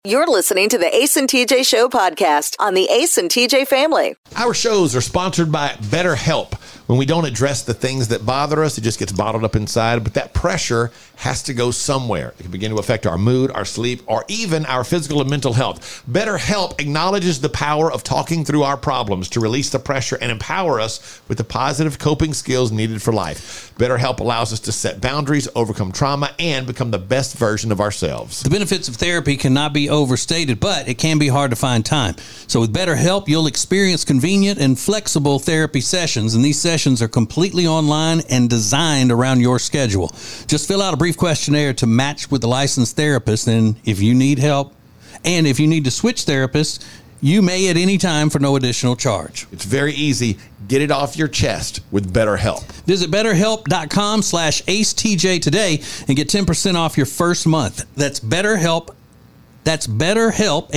You're listening to the Ace and TJ Show podcast on the Ace and TJ family. Our shows are sponsored by BetterHelp. When we don't address the things that bother us, it just gets bottled up inside. But that pressure has to go somewhere. It can begin to affect our mood, our sleep, or even our physical and mental health. BetterHelp acknowledges the power of talking through our problems to release the pressure and empower us with the positive coping skills needed for life. BetterHelp allows us to set boundaries, overcome trauma, and become the best version of ourselves. The benefits of therapy cannot be overstated, but it can be hard to find time. So with BetterHelp, you'll experience convenient and flexible therapy sessions, and these sessions are completely online and designed around your schedule. Just fill out a brief questionnaire to match with a licensed therapist, and if you need help, and if you need to switch therapists, you may at any time for no additional charge. It's very easy. Get it off your chest with BetterHelp. Visit BetterHelp.com/AceTJ today and get 10% off your first month. That's BetterHelp. That's BetterHelp,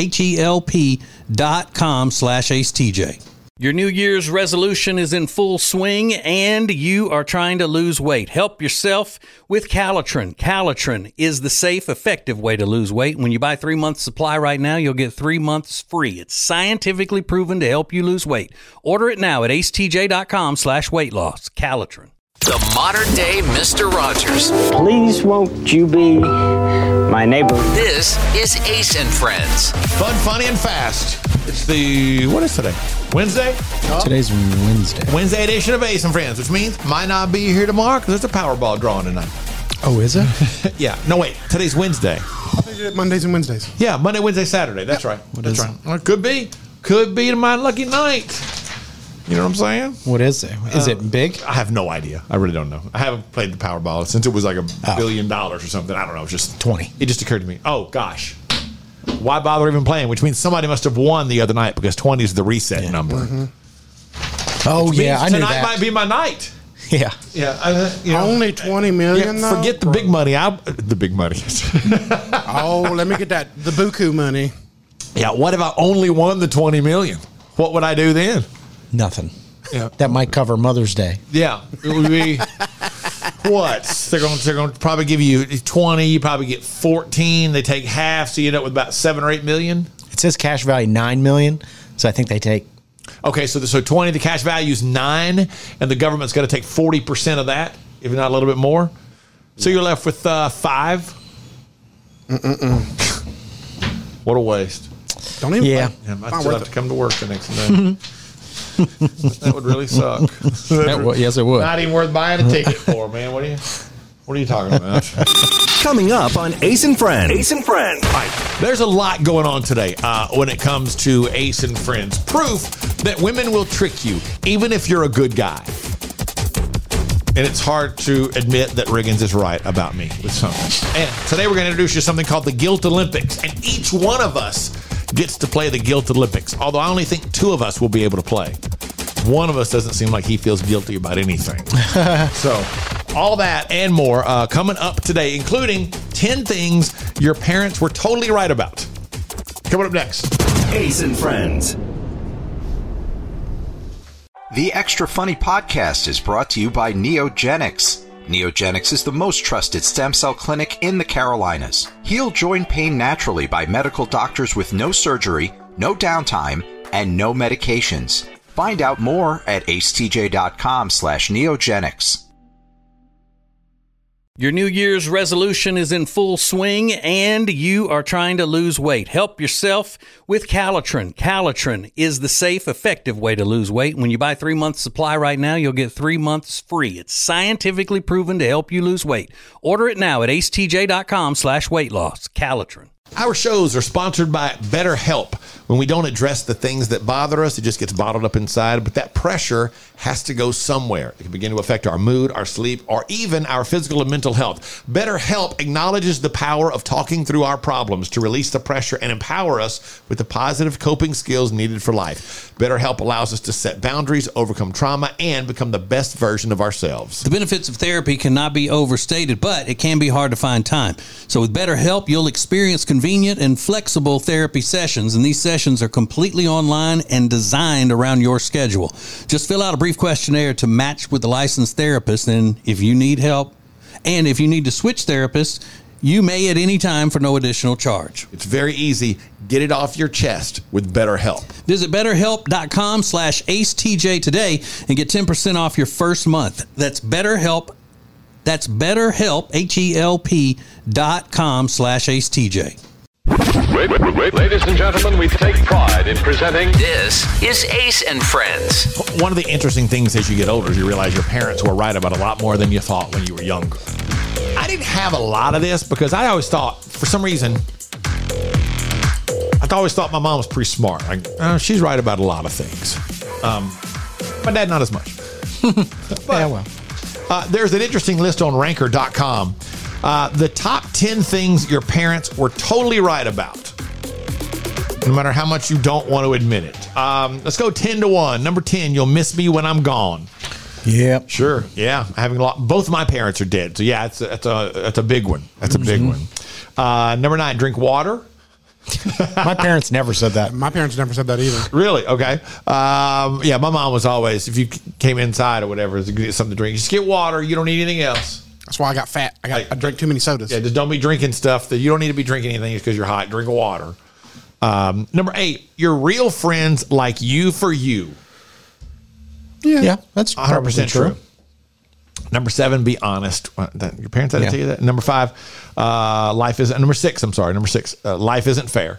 HELP.com/AceTJ. Your New Year's resolution is in full swing and you are trying to lose weight. Help yourself with Calitrin. Calitrin is the safe, effective way to lose weight. When you buy 3 months supply right now, you'll get 3 months free. It's scientifically proven to help you lose weight. Order it now at acetj.com/weight-loss. Calitrin. The modern day Mr. Rogers. Please won't you be my neighbor? This is Ace and Friends. Fun, funny, and fast. It's the, what is today? Wednesday? Today's Wednesday. Wednesday edition of Ace and Friends, which means might not be here tomorrow because there's a Powerball drawing tonight. Oh, is it? Yeah. No, wait. Today's Wednesday. Mondays and Wednesdays. Yeah, Monday, Wednesday, Saturday. That's right. That's right. Well, it could be. Could be my lucky night. You know what I'm saying? What is it? Is it big? I have no idea. I really don't know. I haven't played the Powerball since it was like $1 billion or something. I don't know. It's just 20. It just occurred to me. Oh, gosh. Why bother even playing? Which means somebody must have won the other night because 20 is the reset number. Mm-hmm. Oh, yeah. I knew that. Tonight might be my night. Yeah. Yeah. Only 20 million, though? Forget the big money. The big money. Oh, let me get that. The buku money. Yeah. What if I only won the 20 million? What would I do then? Nothing. Yeah. That might cover Mother's Day. Yeah. It would be what? They're going to probably give you 20. You probably get 14. They take half, so you end up with about 7 or 8 million. It says cash value $9 million, so I think they take. Okay, so 20. The cash value is 9, and the government's going to take 40% of that, if not a little bit more. So you're left with 5. What a waste. Don't even. Yeah. I still have to come to work the next day. That would really suck. Yes, it would. Not even worth buying a ticket for, man. What are you talking about? Coming up on Ace and Friends. Ace and Friends. All right. There's a lot going on today when it comes to Ace and Friends. Proof that women will trick you, even if you're a good guy. And it's hard to admit that Riggins is right about me with something. And today we're going to introduce you to something called the Guilt Olympics. And each one of us gets to play the Guilt Olympics, although I only think 2 of us will be able to play. One of us doesn't seem like he feels guilty about anything. So all that and more coming up today, including 10 things your parents were totally right about. Coming up next. Ace and Friends. The Extra Funny podcast is brought to you by Neogenics. Neogenics is the most trusted stem cell clinic in the Carolinas. Heal joint pain naturally by medical doctors with no surgery, no downtime, and no medications. Find out more at acetj.com/neogenics. Your New Year's resolution is in full swing and you are trying to lose weight. Help yourself with Calitrin. Calitrin is the safe, effective way to lose weight. When you buy 3 months supply right now, you'll get 3 months free. It's scientifically proven to help you lose weight. Order it now at acetj.com/weight-loss. Calitrin. Our shows are sponsored by BetterHelp. When we don't address the things that bother us, it just gets bottled up inside. But that pressure has to go somewhere. It can begin to affect our mood, our sleep, or even our physical and mental health. BetterHelp acknowledges the power of talking through our problems to release the pressure and empower us with the positive coping skills needed for life. BetterHelp allows us to set boundaries, overcome trauma, and become the best version of ourselves. The benefits of therapy cannot be overstated, but it can be hard to find time. So with BetterHelp, you'll experience convenient and flexible therapy sessions, and these sessions are completely online and designed around your schedule. Just fill out a brief questionnaire to match with a licensed therapist, and if you need help, and if you need to switch therapists, You may at any time for no additional charge. It's very easy. Get it off your chest with BetterHelp. Visit BetterHelp.com/AceTJ today and get 10% off your first month. That's BetterHelp. That's BetterHelp, HELP.com/AceTJ. Ladies and gentlemen, we take pride in presenting. This is Ace and Friends. One of the interesting things as you get older is you realize your parents were right about a lot more than you thought when you were younger. I didn't have a lot of this because I always thought, for some reason, I always thought my mom was pretty smart. Like, she's right about a lot of things. My dad, not as much. But, there's an interesting list on Ranker.com. The top 10 things your parents were totally right about, no matter how much you don't want to admit it. Let's go 10-1. Number 10, you'll miss me when I'm gone. Yep. Sure. Yeah. Having both of my parents are dead. So yeah, that's a big one. That's a big one. Number 9, drink water. My parents never said that. My parents never said that either. Really? Okay. Yeah, my mom was always, if you came inside or whatever, get something to drink. Just get water. You don't need anything else. That's why I got fat. I drank too many sodas. Yeah, just don't be drinking stuff that you don't need to be drinking anything because you're hot. Drink water. Number 8, your real friends like you for you. Yeah, that's 100% true. Number 7, be honest. Your parents had to tell you that. Number 5, life isn't. Number 6, I'm sorry. Number 6, life isn't fair.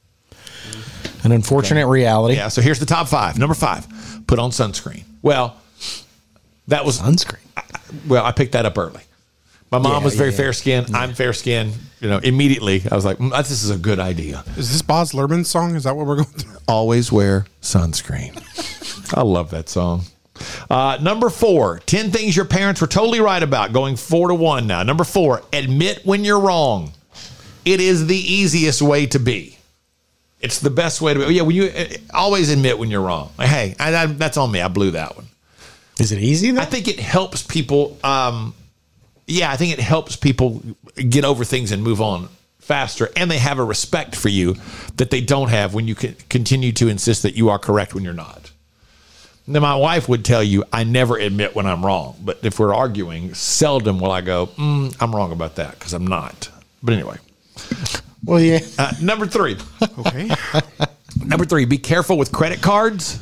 An unfortunate reality. Yeah. So here's the top 5. Number 5, put on sunscreen. Well, that was sunscreen. I picked that up early. My mom was very fair skinned. Yeah. I'm fair skinned. Immediately I was like, this is a good idea. Is this Boz Luhrmann's song? Is that what we're going through? Always wear sunscreen. I love that song. Number 4, 10 things your parents were totally right about. Going 4-1 now. Number 4, admit when you're wrong. It is the easiest way to be. It's the best way to be. Yeah, when you always admit when you're wrong. Like, hey, that's on me. I blew that one. Is it easy though? I think it helps people. I think it helps people get over things and move on faster. And they have a respect for you that they don't have when you continue to insist that you are correct when you're not. Now, my wife would tell you, I never admit when I'm wrong. But if we're arguing, seldom will I go, I'm wrong about that because I'm not. But anyway. Well, yeah. Number 3. Okay. Number 3, be careful with credit cards.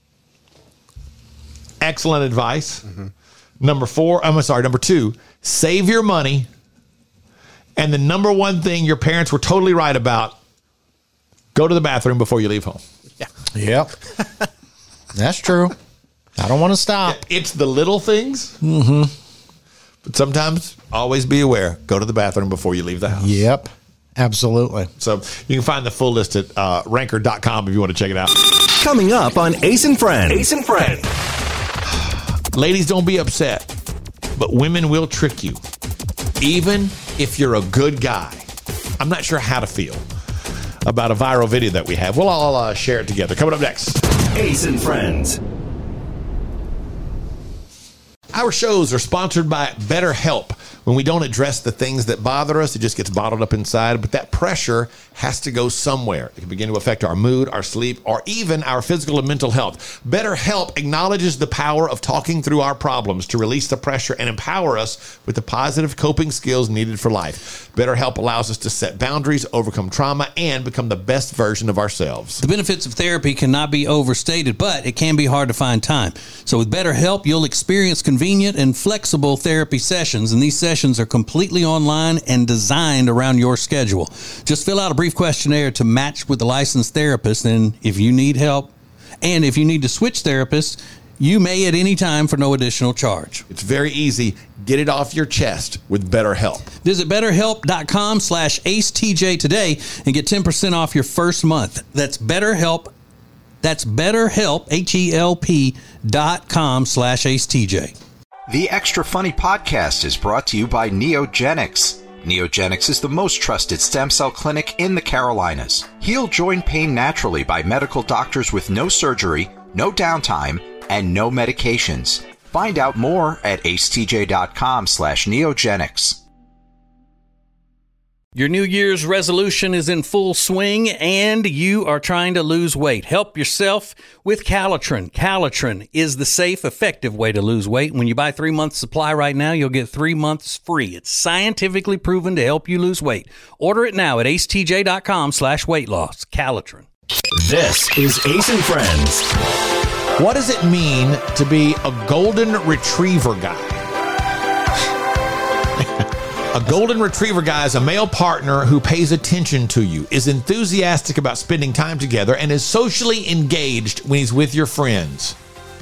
Excellent advice. Mm-hmm. Number 2, save your money. And the number 1 thing your parents were totally right about, go to the bathroom before you leave home. Yeah. Yep. That's true. I don't want to stop. It's the little things. Mm-hmm. But sometimes always be aware. Go to the bathroom before you leave the house. Yep. Absolutely. So you can find the full list at ranker.com if you want to check it out. Coming up on Ace and Friends. Ace and Friends. Ladies, don't be upset, but women will trick you, even if you're a good guy. I'm not sure how to feel about a viral video that we have. We'll all share it together. Coming up next. Ace and Friends. Our shows are sponsored by BetterHelp. When we don't address the things that bother us, it just gets bottled up inside. But that pressure has to go somewhere. It can begin to affect our mood, our sleep, or even our physical and mental health. BetterHelp acknowledges the power of talking through our problems to release the pressure and empower us with the positive coping skills needed for life. BetterHelp allows us to set boundaries, overcome trauma, and become the best version of ourselves. The benefits of therapy cannot be overstated, but it can be hard to find time. So with BetterHelp, you'll experience convenient and flexible therapy sessions, and these sessions are completely online and designed around your schedule. Just fill out a brief questionnaire to match with a licensed therapist, and if you need help, and if you need to switch therapists, you may at any time for no additional charge. It's very easy. Get it off your chest with BetterHelp. Visit BetterHelp.com/AceTJ today and get 10% off your first month. That's BetterHelp. That's BetterHelp, HELP.com/AceTJ. The Extra Funny podcast is brought to you by Neogenics. Neogenics is the most trusted stem cell clinic in the Carolinas. Heal joint pain naturally by medical doctors with no surgery, no downtime, and no medications. Find out more at acetj.com/neogenics. Your New Year's resolution is in full swing and you are trying to lose weight. Help yourself with Calitrin. Calitrin is the safe, effective way to lose weight. When you buy 3 months supply right now, you'll get 3 months free. It's scientifically proven to help you lose weight. Order it now at acetj.com/weight loss. Calitrin. This is Ace and Friends. What does it mean to be a golden retriever guy? A golden retriever guy is a male partner who pays attention to you, is enthusiastic about spending time together, and is socially engaged when he's with your friends.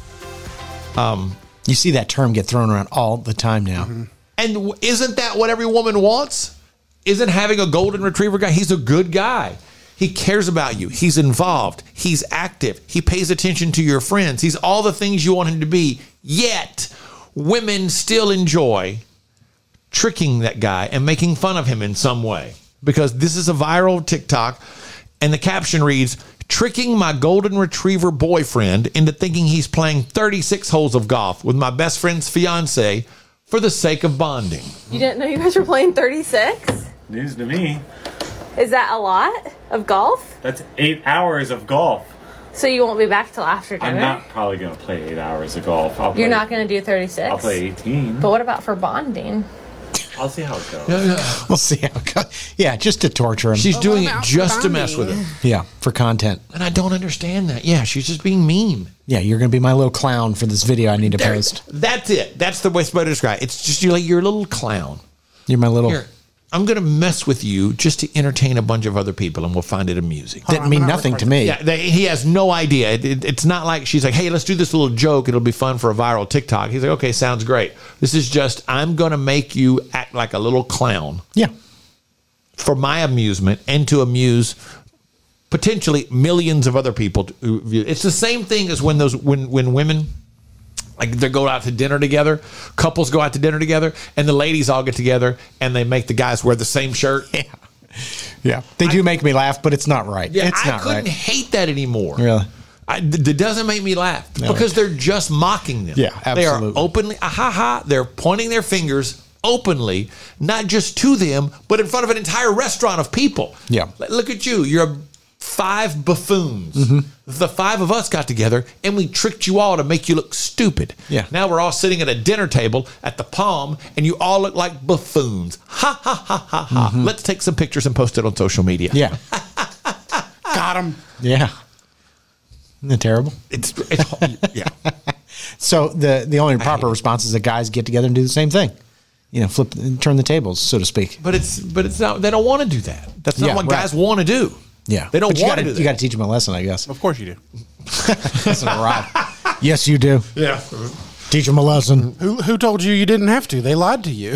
You see that term get thrown around all the time now. Mm-hmm. And isn't that what every woman wants? Isn't having a golden retriever guy? He's a good guy. He cares about you. He's involved. He's active. He pays attention to your friends. He's all the things you want him to be. Yet, women still enjoy tricking that guy and making fun of him in some way, because this is a viral TikTok and the caption reads, "Tricking my golden retriever boyfriend into thinking he's playing 36 holes of golf with my best friend's fiance for the sake of bonding." You didn't know you guys were playing 36? News to me. Is that a lot of golf? That's 8 hours of golf. So you won't be back till after dinner? I'm not probably going to play 8 hours of golf. You're not going to do 36? I'll play 18. But what about for bonding? I'll see how it goes. We'll see how it goes. Yeah, just to torture him. She's doing it just to mess with him. Yeah, for content. And I don't understand that. Yeah, she's just being mean. Yeah, you're going to be my little clown for this video I need to post. That's it. That's the best way to describe it. It's just you're a little clown. You're my little... Here, I'm going to mess with you just to entertain a bunch of other people, and we'll find it amusing. Didn't mean nothing to me. Yeah, he has no idea. It's not like she's like, hey, let's do this little joke. It'll be fun for a viral TikTok. He's like, okay, sounds great. This is just, I'm going to make you act like a little clown. Yeah. For my amusement and to amuse potentially millions of other people. It's the same thing as when women... like they go out to dinner together, couples go out to dinner together, and the ladies all get together and they make the guys wear the same shirt. Yeah. They do make me laugh, but it's not right. Yeah, it's not I couldn't hate that anymore. Really? It doesn't make me laugh because they're just mocking them. Yeah, absolutely. They are openly, they're pointing their fingers openly, not just to them, but in front of an entire restaurant of people. Yeah. Look at you. You're 5 buffoons. Mm-hmm. The 5 of us got together and we tricked you all to make you look stupid. Yeah. Now we're all sitting at a dinner table at the Palm and you all look like buffoons. Ha, ha, ha, ha, ha. Mm-hmm. Let's take some pictures and post it on social media. Yeah. Got him. Yeah. Isn't that terrible? It's yeah. So the only proper response is that guys get together and do the same thing. You know, flip and turn the tables, so to speak. But it's not, they don't want to do that. That's not what guys want to do. Yeah. They don't want to do that. You got to teach them a lesson, I guess. Of course you do. Listen, Rob. Yes, you do. Yeah. Teach them a lesson. Who told you didn't have to? They lied to you.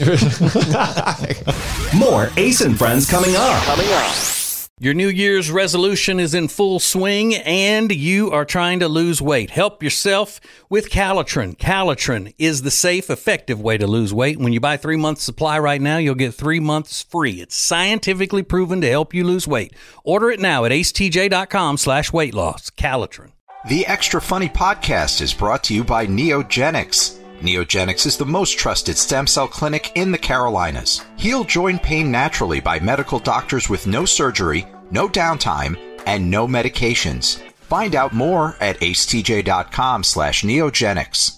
More Ace and Friends coming up. Your New Year's resolution is in full swing and you are trying to lose weight. Help yourself with Calitrin. Calitrin is the safe, effective way to lose weight. When you buy 3 months supply right now, you'll get 3 months free. It's scientifically proven to help you lose weight. Order it now at acetj.com/weight loss. Calitrin. The Extra Funny podcast is brought to you by Neogenics. Neogenics is the most trusted stem cell clinic in the Carolinas. Heal joint pain naturally by medical doctors with no surgery, no downtime, and no medications. Find out more at acetj.com/neogenics.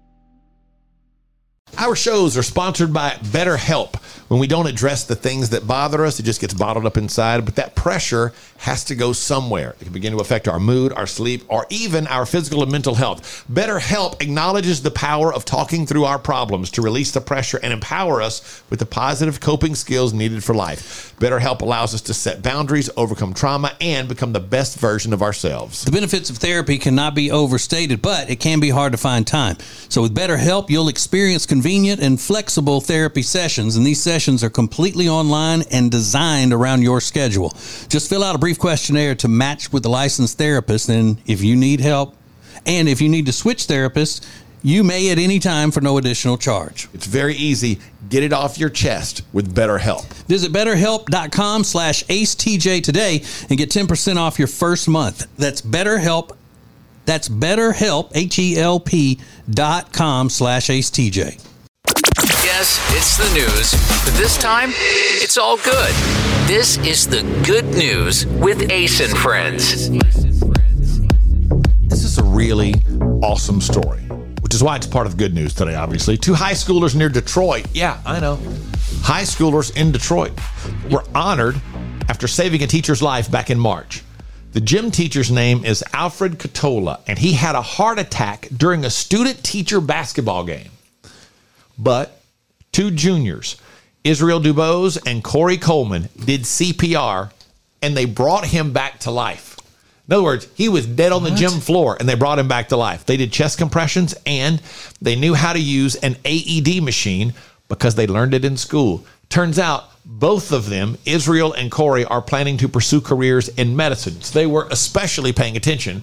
Our shows are sponsored by BetterHelp. When we don't address the things that bother us, it just gets bottled up inside. But that pressure has to go somewhere. It can begin to affect our mood, our sleep, or even our physical and mental health. BetterHelp acknowledges the power of talking through our problems to release the pressure and empower us with the positive coping skills needed for life. BetterHelp allows us to set boundaries, overcome trauma, and become the best version of ourselves. The benefits of therapy cannot be overstated, but it can be hard to find time. So with BetterHelp, you'll experience convenient and flexible therapy sessions, and these sessions are completely online and designed around your schedule. Just fill out a brief questionnaire to match with a licensed therapist, and if you need help, and if you need to switch therapists, you may at any time for no additional charge. It's very easy. Get it off your chest with BetterHelp. Visit BetterHelp.com/AceTJ today and get 10% off your first month. That's BetterHelp. That's BetterHelp, HELP.com/AceTJ. Sometimes it's the news, but this time it's all good. This is the Good News with Ace and Friends. This is a really awesome story, which is why it's part of Good News today, obviously. 2 high schoolers near Detroit. Yeah, I know. High schoolers in Detroit were honored after saving a teacher's life back in March. The gym teacher's name is Alfred Catola, and he had a heart attack during a student-teacher basketball game. But 2 juniors, Israel Dubose and Corey Coleman, did CPR, and they brought him back to life. In other words, he was dead on the gym floor, and they brought him back to life. They did chest compressions, and they knew how to use an AED machine because they learned it in school. Turns out, both of them, Israel and Corey, are planning to pursue careers in medicine. So they were especially paying attention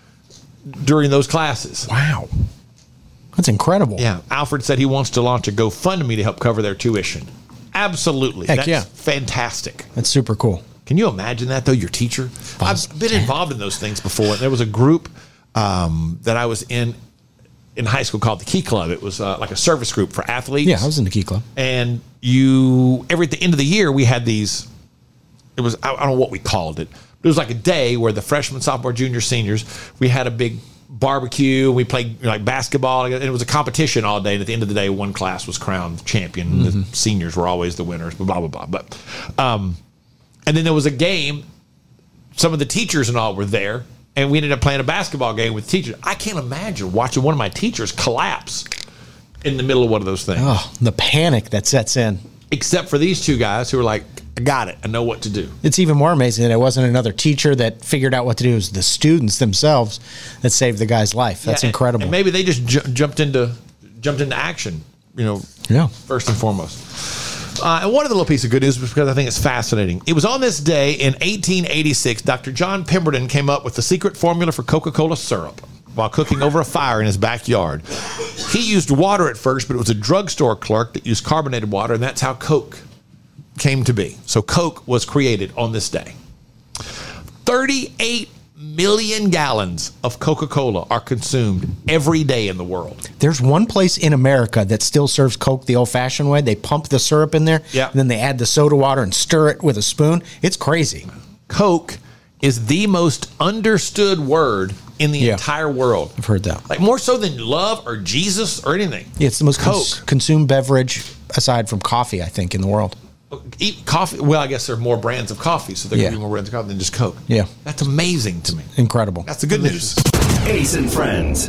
during those classes. Wow. That's incredible. Yeah. Alfred said he wants to launch a GoFundMe to help cover their tuition. Absolutely. Heck That's yeah. fantastic. That's super cool. Can you imagine that, though, your teacher? I've been involved in those things before. There was a group that I was in high school called the Key Club. It was like a service group for athletes. Yeah, I was in the Key Club. And at the end of the year, we had these, I don't know what we called it. It was like a day where the freshmen, sophomore, junior, seniors, we had a big barbecue. We played like basketball. And it was a competition all day. And at the end of the day, one class was crowned champion. Mm-hmm. The seniors were always the winners, blah, blah, blah. But, and then there was a game. Some of the teachers and all were there. And we ended up playing a basketball game with teachers. I can't imagine watching one of my teachers collapse in the middle of one of those things. Oh, the panic that sets in. Except for these 2 guys who were like, I got it. I know what to do. It's even more amazing that it wasn't another teacher that figured out what to do. It was the students themselves that saved the guy's life. That's incredible. And maybe they just jumped into action, first and foremost. And one of the little piece of good news was because I think it's fascinating. It was on this day in 1886, Dr. John Pemberton came up with the secret formula for Coca-Cola syrup while cooking over a fire in his backyard. He used water at first, but it was a drugstore clerk that used carbonated water, and that's how Coke came to be. So Coke was created on this day. 38 million gallons of Coca-Cola are consumed every day in the world. There's one place in America that still serves Coke the old-fashioned way. They pump the syrup in there, and then they add the soda water and stir it with a spoon. It's crazy. Coke is the most understood word in the entire world. I've heard that. Like more so than love or Jesus or anything. Yeah, it's the most consumed beverage aside from coffee, I think, in the world. Eat coffee. Well, I guess there are more brands of coffee, so there can be more brands of coffee than just Coke. Yeah. That's amazing to me. Incredible. That's the good news. Ace and Friends.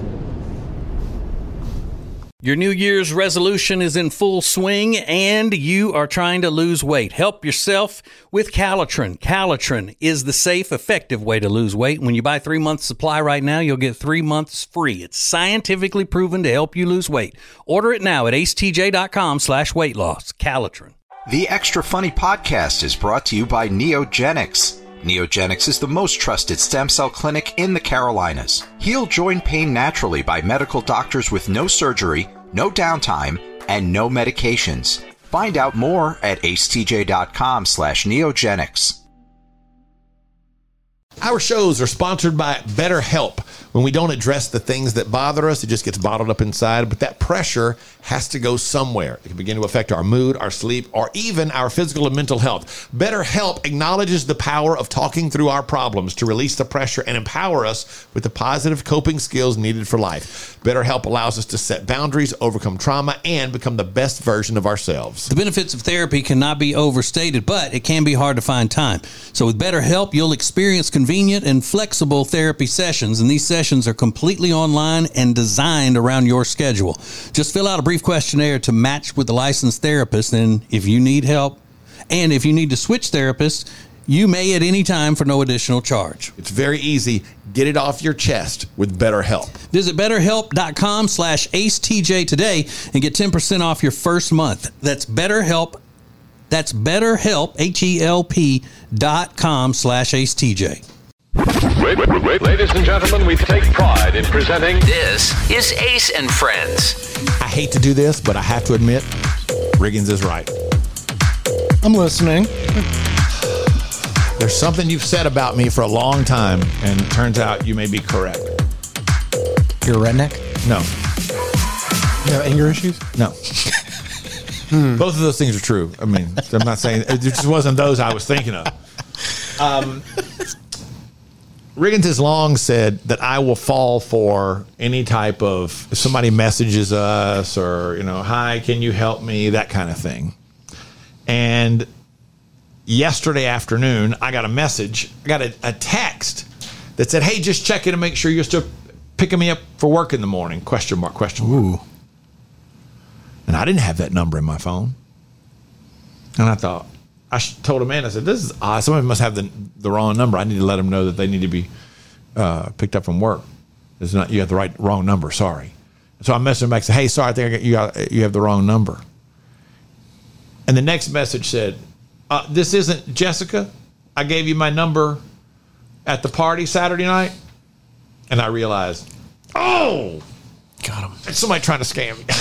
Your New Year's resolution is in full swing and you are trying to lose weight. Help yourself with Calitrin. Calitrin is the safe, effective way to lose weight. When you buy 3 months supply right now, you'll get 3 months free. It's scientifically proven to help you lose weight. Order it now at acetj.com/weight loss. Calitrin. The Extra Funny podcast is brought to you by Neogenics. Neogenics is the most trusted stem cell clinic in the Carolinas. Heal joint pain naturally by medical doctors with no surgery, no downtime, and no medications. Find out more at acetj.com/neogenics. Our shows are sponsored by BetterHelp. When we don't address the things that bother us, it just gets bottled up inside. But that pressure has to go somewhere. It can begin to affect our mood, our sleep, or even our physical and mental health. BetterHelp acknowledges the power of talking through our problems to release the pressure and empower us with the positive coping skills needed for life. BetterHelp allows us to set boundaries, overcome trauma, and become the best version of ourselves. The benefits of therapy cannot be overstated, but it can be hard to find time. So with BetterHelp, you'll experience convenient and flexible therapy sessions, and these sessions are completely online and designed around your schedule. Just fill out a brief questionnaire to match with a licensed therapist, and if you need help, and if you need to switch therapists, you may at any time for no additional charge. It's very easy. Get it off your chest with BetterHelp. Visit BetterHelp.com/AceTJ today and get 10% off your first month. That's BetterHelp. That's BetterHelp, HELP.com/AceTJ. Ladies and gentlemen, we take pride in presenting... This is Ace and Friends. I hate to do this, but I have to admit, Riggins is right. I'm listening. There's something you've said about me for a long time, and it turns out you may be correct. You're a redneck? No. You have anger issues? No. Both of those things are true. I mean, I'm not saying it just wasn't those I was thinking of. Riggins has long said that I will fall for any type of, if somebody messages us or, hi, can you help me, that kind of thing. And yesterday afternoon, I got a message, I got a text that said, hey, just checking to make sure you're still picking me up for work in the morning, ? Ooh. And I didn't have that number in my phone. And I thought, I told Amanda, I said, this is odd. Somebody must have the wrong number. I need to let them know that they need to be picked up from work. You got the wrong number. Sorry. So I messaged him back and said, hey, sorry, I think you have the wrong number. And the next message said, this isn't Jessica. I gave you my number at the party Saturday night. And I realized, oh, got him. It's somebody trying to scam me.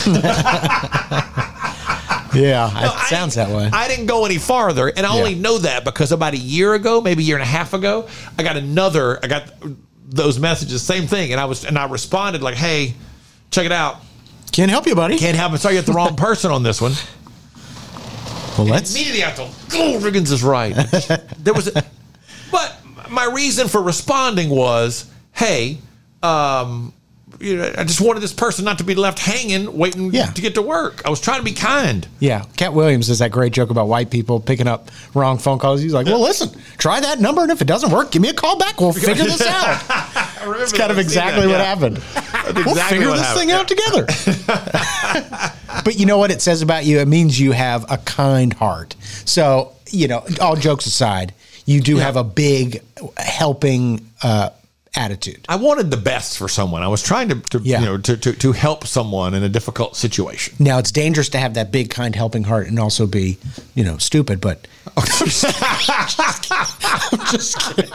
Yeah, it sounds that way. I didn't go any farther, and I only know that because about a year ago, maybe a year and a half ago, I got those messages, same thing, and I responded like, "Hey, check it out. Can't help you, buddy. Can't help it. Sorry, you got the wrong person on this one." Well, let's immediately I thought, "Oh, Riggins is right." But my reason for responding was, "Hey, I just wanted this person not to be left hanging, waiting to get to work. I was trying to be kind." Yeah. Cat Williams does that great joke about white people picking up wrong phone calls. He's like, well, listen, try that number, and if it doesn't work, give me a call back. We'll figure this out. It's kind of exactly what happened. We'll figure this thing out together. But you know what it says about you? It means you have a kind heart. So, all jokes aside, you do have a big helping attitude. I wanted the best for someone. I was trying to help someone in a difficult situation. Now, it's dangerous to have that big, kind, helping heart and also be, stupid, but I'm just kidding.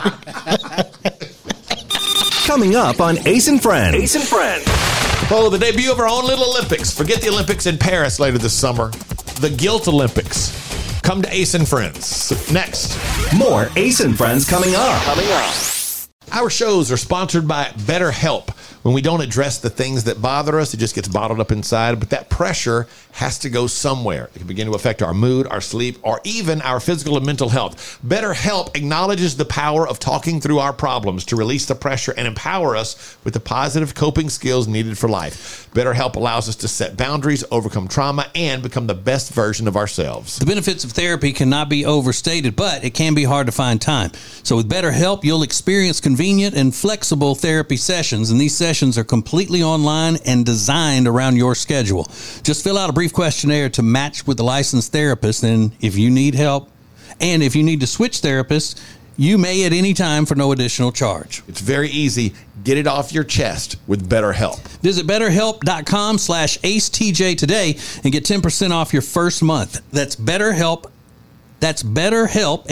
Coming up on Ace and Friends. Ace and Friends. Oh, the debut of our own little Olympics. Forget the Olympics in Paris later this summer. The Guilt Olympics. Come to Ace and Friends. Next. More Ace and Friends coming up. Our shows are sponsored by BetterHelp. When we don't address the things that bother us, it just gets bottled up inside. But that pressure has to go somewhere. It can begin to affect our mood, our sleep, or even our physical and mental health. BetterHelp acknowledges the power of talking through our problems to release the pressure and empower us with the positive coping skills needed for life. BetterHelp allows us to set boundaries, overcome trauma, and become the best version of ourselves. The benefits of therapy cannot be overstated, but it can be hard to find time. So with BetterHelp, you'll experience convenient and flexible therapy sessions, and these sessions are completely online and designed around your schedule. Just fill out a brief questionnaire to match with a licensed therapist, and if you need help, and if you need to switch therapists, you may at any time for no additional charge. It's very easy. Get it off your chest with BetterHelp. Visit BetterHelp.com/AceTJ today and get 10% off your first month. That's BetterHelp. That's BetterHelp,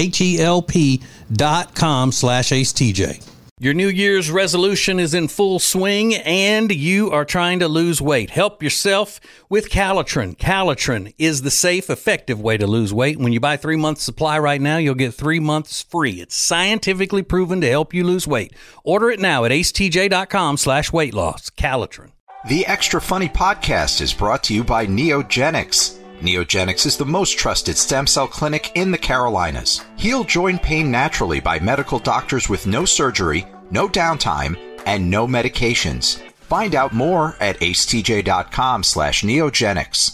HELP.com/AceTJ. Your New Year's resolution is in full swing and you are trying to lose weight. Help yourself with Calitrin. Calitrin is the safe, effective way to lose weight. When you buy 3 months supply right now, you'll get 3 months free. It's scientifically proven to help you lose weight. Order it now at acetj.com/weight loss. Calitrin. The Extra Funny podcast is brought to you by Neogenics. Neogenics is the most trusted stem cell clinic in the Carolinas. Heal joint pain naturally by medical doctors with no surgery, no downtime, and no medications. Find out more at acetj.com/neogenics.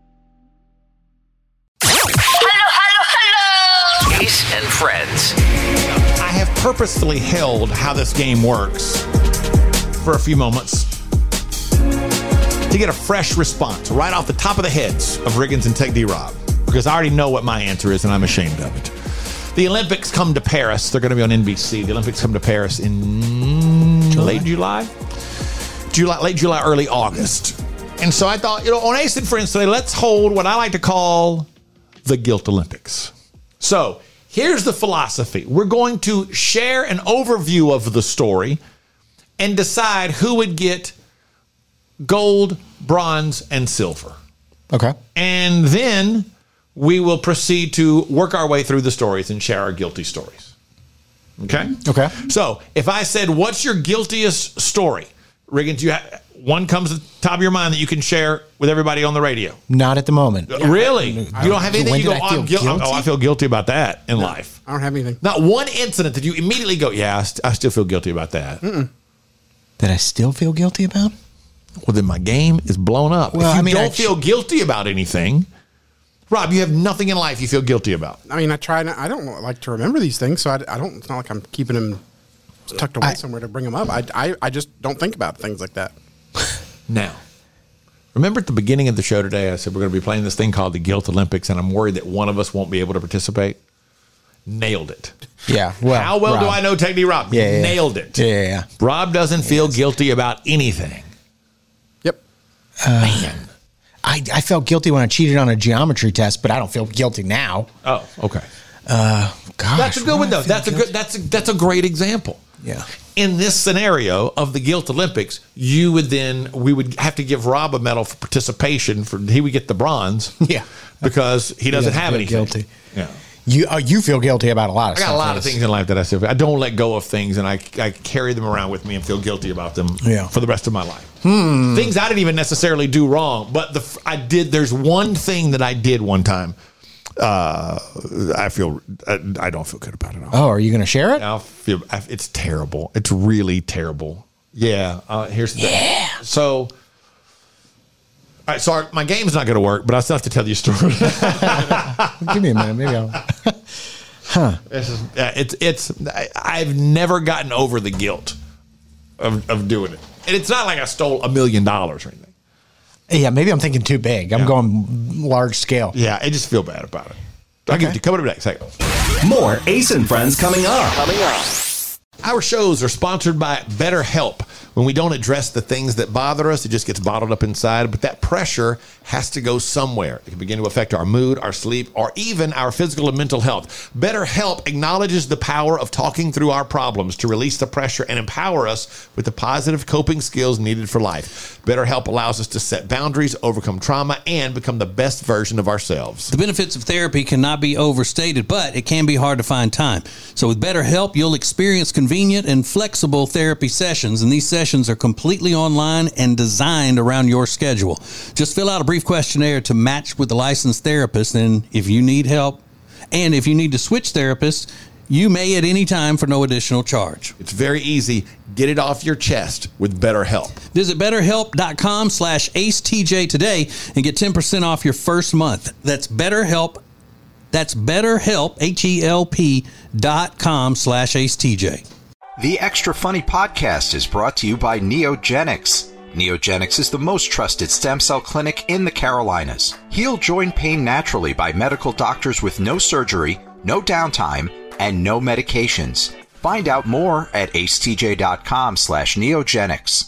Hello. Ace and Friends. I have purposefully held how this game works for a few moments to get a fresh response right off the top of the heads of Riggins and Tech D-Rob, because I already know what my answer is and I'm ashamed of it. The Olympics come to Paris. They're going to be on NBC. The Olympics come to Paris in late July, early August. And so I thought, on Ace and Friends today, let's hold what I like to call the Guilt Olympics. So here's the philosophy. We're going to share an overview of the story and decide who would get gold, bronze, and silver. Okay. And then we will proceed to work our way through the stories and share our guilty stories. Okay? Okay. So if I said, what's your guiltiest story? Riggins, one comes to the top of your mind that you can share with everybody on the radio? Not at the moment. Really? You don't have anything When you go, did I feel guilty? I feel guilty about that in life. I don't have anything. Not one incident that you immediately go, yeah, I still feel guilty about that. That I still feel guilty about? Well, then my game is blown up. Well, if you don't feel guilty about anything, Rob, you have nothing in life you feel guilty about. I mean, I don't like to remember these things, so I don't. It's not like I'm keeping them tucked away somewhere to bring them up. I just don't think about things like that. Now, remember at the beginning of the show today, I said we're going to be playing this thing called the Guilt Olympics, and I'm worried that one of us won't be able to participate. Nailed it. Yeah. Well, how well Rob. do I know Technique Rob? Yeah. Nailed it. Yeah. Rob doesn't feel guilty about anything. Yep. Man. I felt guilty when I cheated on a geometry test, but I don't feel guilty now. Oh, okay. Gosh, That's a good one though. That's a great example. Yeah. In this scenario of the Guilt Olympics, we would have to give Rob a medal for participation. He would get the bronze. Yeah. Because he doesn't have anything. Guilty. Yeah. You feel guilty about a lot of stuff. I got a lot of things in life that I still. I don't let go of things, and I carry them around with me and feel guilty about them for the rest of my life. Things I didn't even necessarily do wrong, but I did. There's one thing that I did one time. I don't feel good about it at all. Oh, are you going to share it? It's terrible. It's really terrible. Yeah. Here's the thing. So, all right. So my game's not going to work, but I still have to tell you a story. Give me a minute. Maybe I'll. I've never gotten over the guilt of doing it, and it's not like I stole $1 million or anything. Yeah, maybe I'm thinking too big. I'm going large scale. Yeah, I just feel bad about it. I'll give it to you. Coming up next. More Ace and Friends coming up. Our shows are sponsored by BetterHelp. When we don't address the things that bother us, it just gets bottled up inside. But that pressure has to go somewhere. It can begin to affect our mood, our sleep, or even our physical and mental health. BetterHelp acknowledges the power of talking through our problems to release the pressure and empower us with the positive coping skills needed for life. BetterHelp allows us to set boundaries, overcome trauma, and become the best version of ourselves. The benefits of therapy cannot be overstated, but it can be hard to find time. So with BetterHelp, you'll experience convenient and flexible therapy sessions, and these sessions are completely online and designed around your schedule. Just fill out a brief questionnaire to match with a licensed therapist, and if you need help, and if you need to switch therapists, you may at any time for no additional charge. It's very easy. Get it off your chest with BetterHelp. Visit BetterHelp.com/AceTJ today and get 10% off your first month. That's BetterHelp. That's BetterHelp, HELP.com/AceTJ. The Extra Funny podcast is brought to you by Neogenics. Neogenics is the most trusted stem cell clinic in the Carolinas. Heal joint pain naturally by medical doctors with no surgery, no downtime, and no medications. Find out more at acetj.com/neogenics.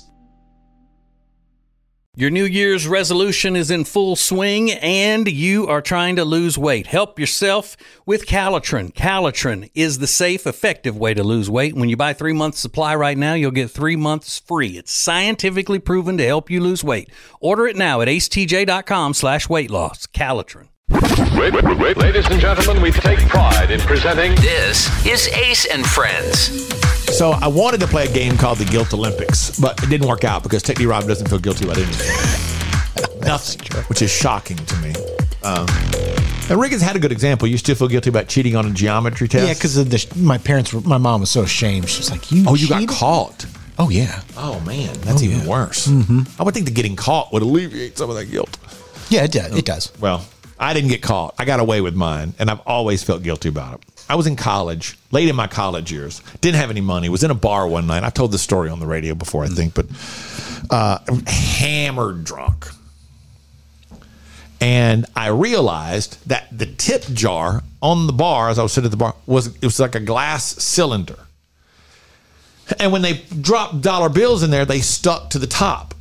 Your New Year's resolution is in full swing and you are trying to lose weight. Help yourself with Calitrin. Calitrin is the safe, effective way to lose weight. When you buy 3 months supply right now, you'll get 3 months free. It's scientifically proven to help you lose weight. Order it now at acetj.com/weight loss. Calitrin. Wait, ladies and gentlemen, we take pride in presenting. This is Ace and Friends. So I wanted to play a game called the Guilt Olympics, but it didn't work out because Technique Rob doesn't feel guilty about anything. Nothing, which is shocking to me. And Rick has had a good example. You still feel guilty about cheating on a geometry test? Yeah, because my mom was so ashamed. She's like, you got caught. Oh, yeah. Oh, man, that's even worse. Mm-hmm. I would think that getting caught would alleviate some of that guilt. Yeah, it does. Well, I didn't get caught. I got away with mine, and I've always felt guilty about it. I was in college, late in my college years, didn't have any money, was in a bar one night. I told this story on the radio before, I think, but hammered drunk. And I realized that the tip jar on the bar, as I was sitting at the bar, it was like a glass cylinder. And when they dropped dollar bills in there, they stuck to the top.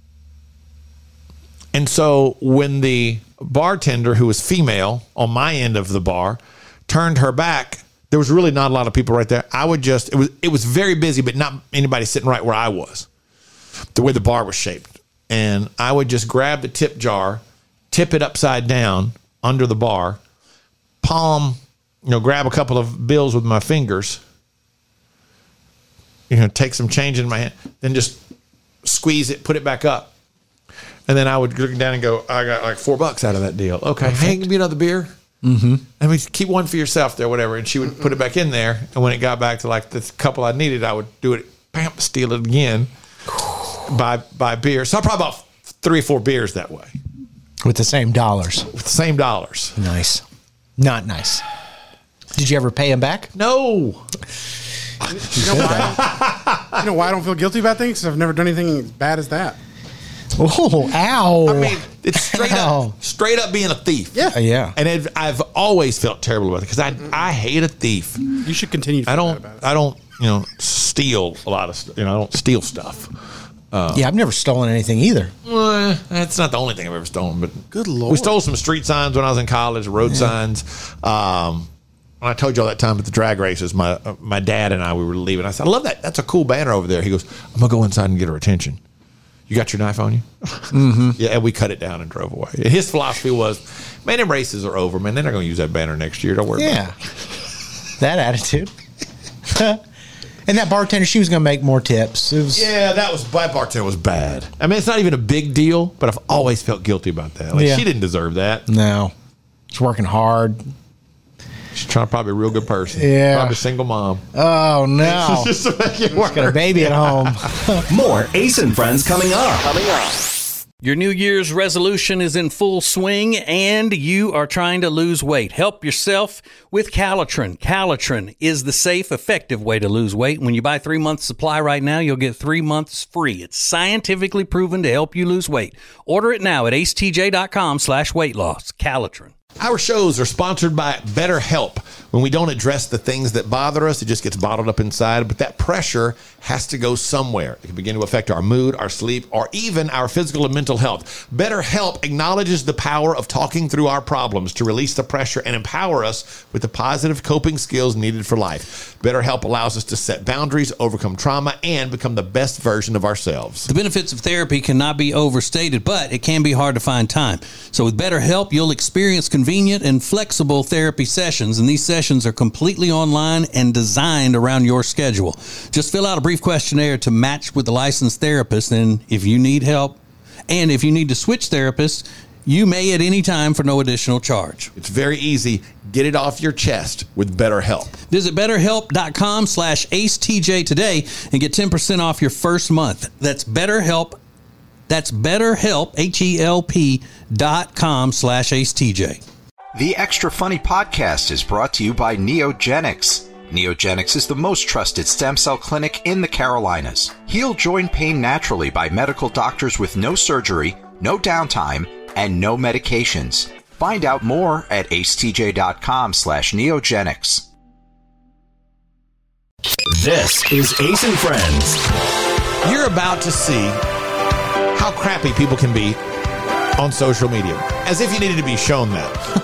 And so when the bartender, who was female on my end of the bar, turned her back, there was really not a lot of people right there. It was very busy, but not anybody sitting right where I was, the way the bar was shaped. And I would just grab the tip jar, tip it upside down under the bar, grab a couple of bills with my fingers, take some change in my hand, then just squeeze it, put it back up. And then I would look down and go, I got like $4 out of that deal. Okay, hey, give me another beer. Mm-hmm. And we keep one for yourself there, whatever. And she would put it back in there. And when it got back to like the couple I needed, I would do it, bam, steal it again, buy beer. So I probably bought 3 or 4 beers that way. With the same dollars. With the same dollars. Nice. Not nice. Did you ever pay him back? No. You know why I don't feel guilty about things? Because I've never done anything as bad as that. Oh, ow. I mean, it's straight up being a thief. Yeah. Yeah. And I've always felt terrible about it because I hate a thief. You should continue to feel bad about it. I don't, steal a lot of stuff. I don't steal stuff. Yeah, I've never stolen anything either. That's not the only thing I've ever stolen, but good Lord. We stole some street signs when I was in college, road signs. When I told you all that time at the drag races, my dad and we were leaving. I said, I love that. That's a cool banner over there. He goes, I'm going to go inside and get her attention. You got your knife on you? Mm-hmm. Yeah, and we cut it down and drove away. And his philosophy was, man, them races are over, man. They're not going to use that banner next year. Don't worry about it. That attitude. And that bartender, she was going to make more tips. That bartender was bad. I mean, it's not even a big deal, but I've always felt guilty about that. Like, she didn't deserve that. No. She's working hard. She's probably a real good person. Yeah. Probably a single mom. Oh, no. Just to make it work. She's got a baby at home. More Ace and Friends coming up. Your New Year's resolution is in full swing and you are trying to lose weight. Help yourself with Calitrin. Calitrin is the safe, effective way to lose weight. When you buy 3 months supply right now, you'll get 3 months free. It's scientifically proven to help you lose weight. Order it now at acetj.com/weight loss. Calitrin. Our shows are sponsored by BetterHelp. When we don't address the things that bother us, it just gets bottled up inside. But that pressure has to go somewhere. It can begin to affect our mood, our sleep, or even our physical and mental health. BetterHelp acknowledges the power of talking through our problems to release the pressure and empower us with the positive coping skills needed for life. BetterHelp allows us to set boundaries, overcome trauma, and become the best version of ourselves. The benefits of therapy cannot be overstated, but it can be hard to find time. So with BetterHelp, you'll experience convenient and flexible therapy sessions, and these sessions are completely online and designed around your schedule. Just fill out a brief questionnaire to match with a licensed therapist, and if you need help, and if you need to switch therapists, you may at any time for no additional charge. It's very easy. Get it off your chest with BetterHelp. Visit BetterHelp.com/AceTJ today and get 10% off your first month. That's BetterHelp. That's BetterHelp, HELP.com/AceTJ. The Extra Funny podcast is brought to you by Neogenics. Neogenics is the most trusted stem cell clinic in the Carolinas. Heal joint pain naturally by medical doctors with no surgery, no downtime, and no medications. Find out more at acetj.com/neogenics. This is Ace and Friends. You're about to see how crappy people can be on social media, as if you needed to be shown that.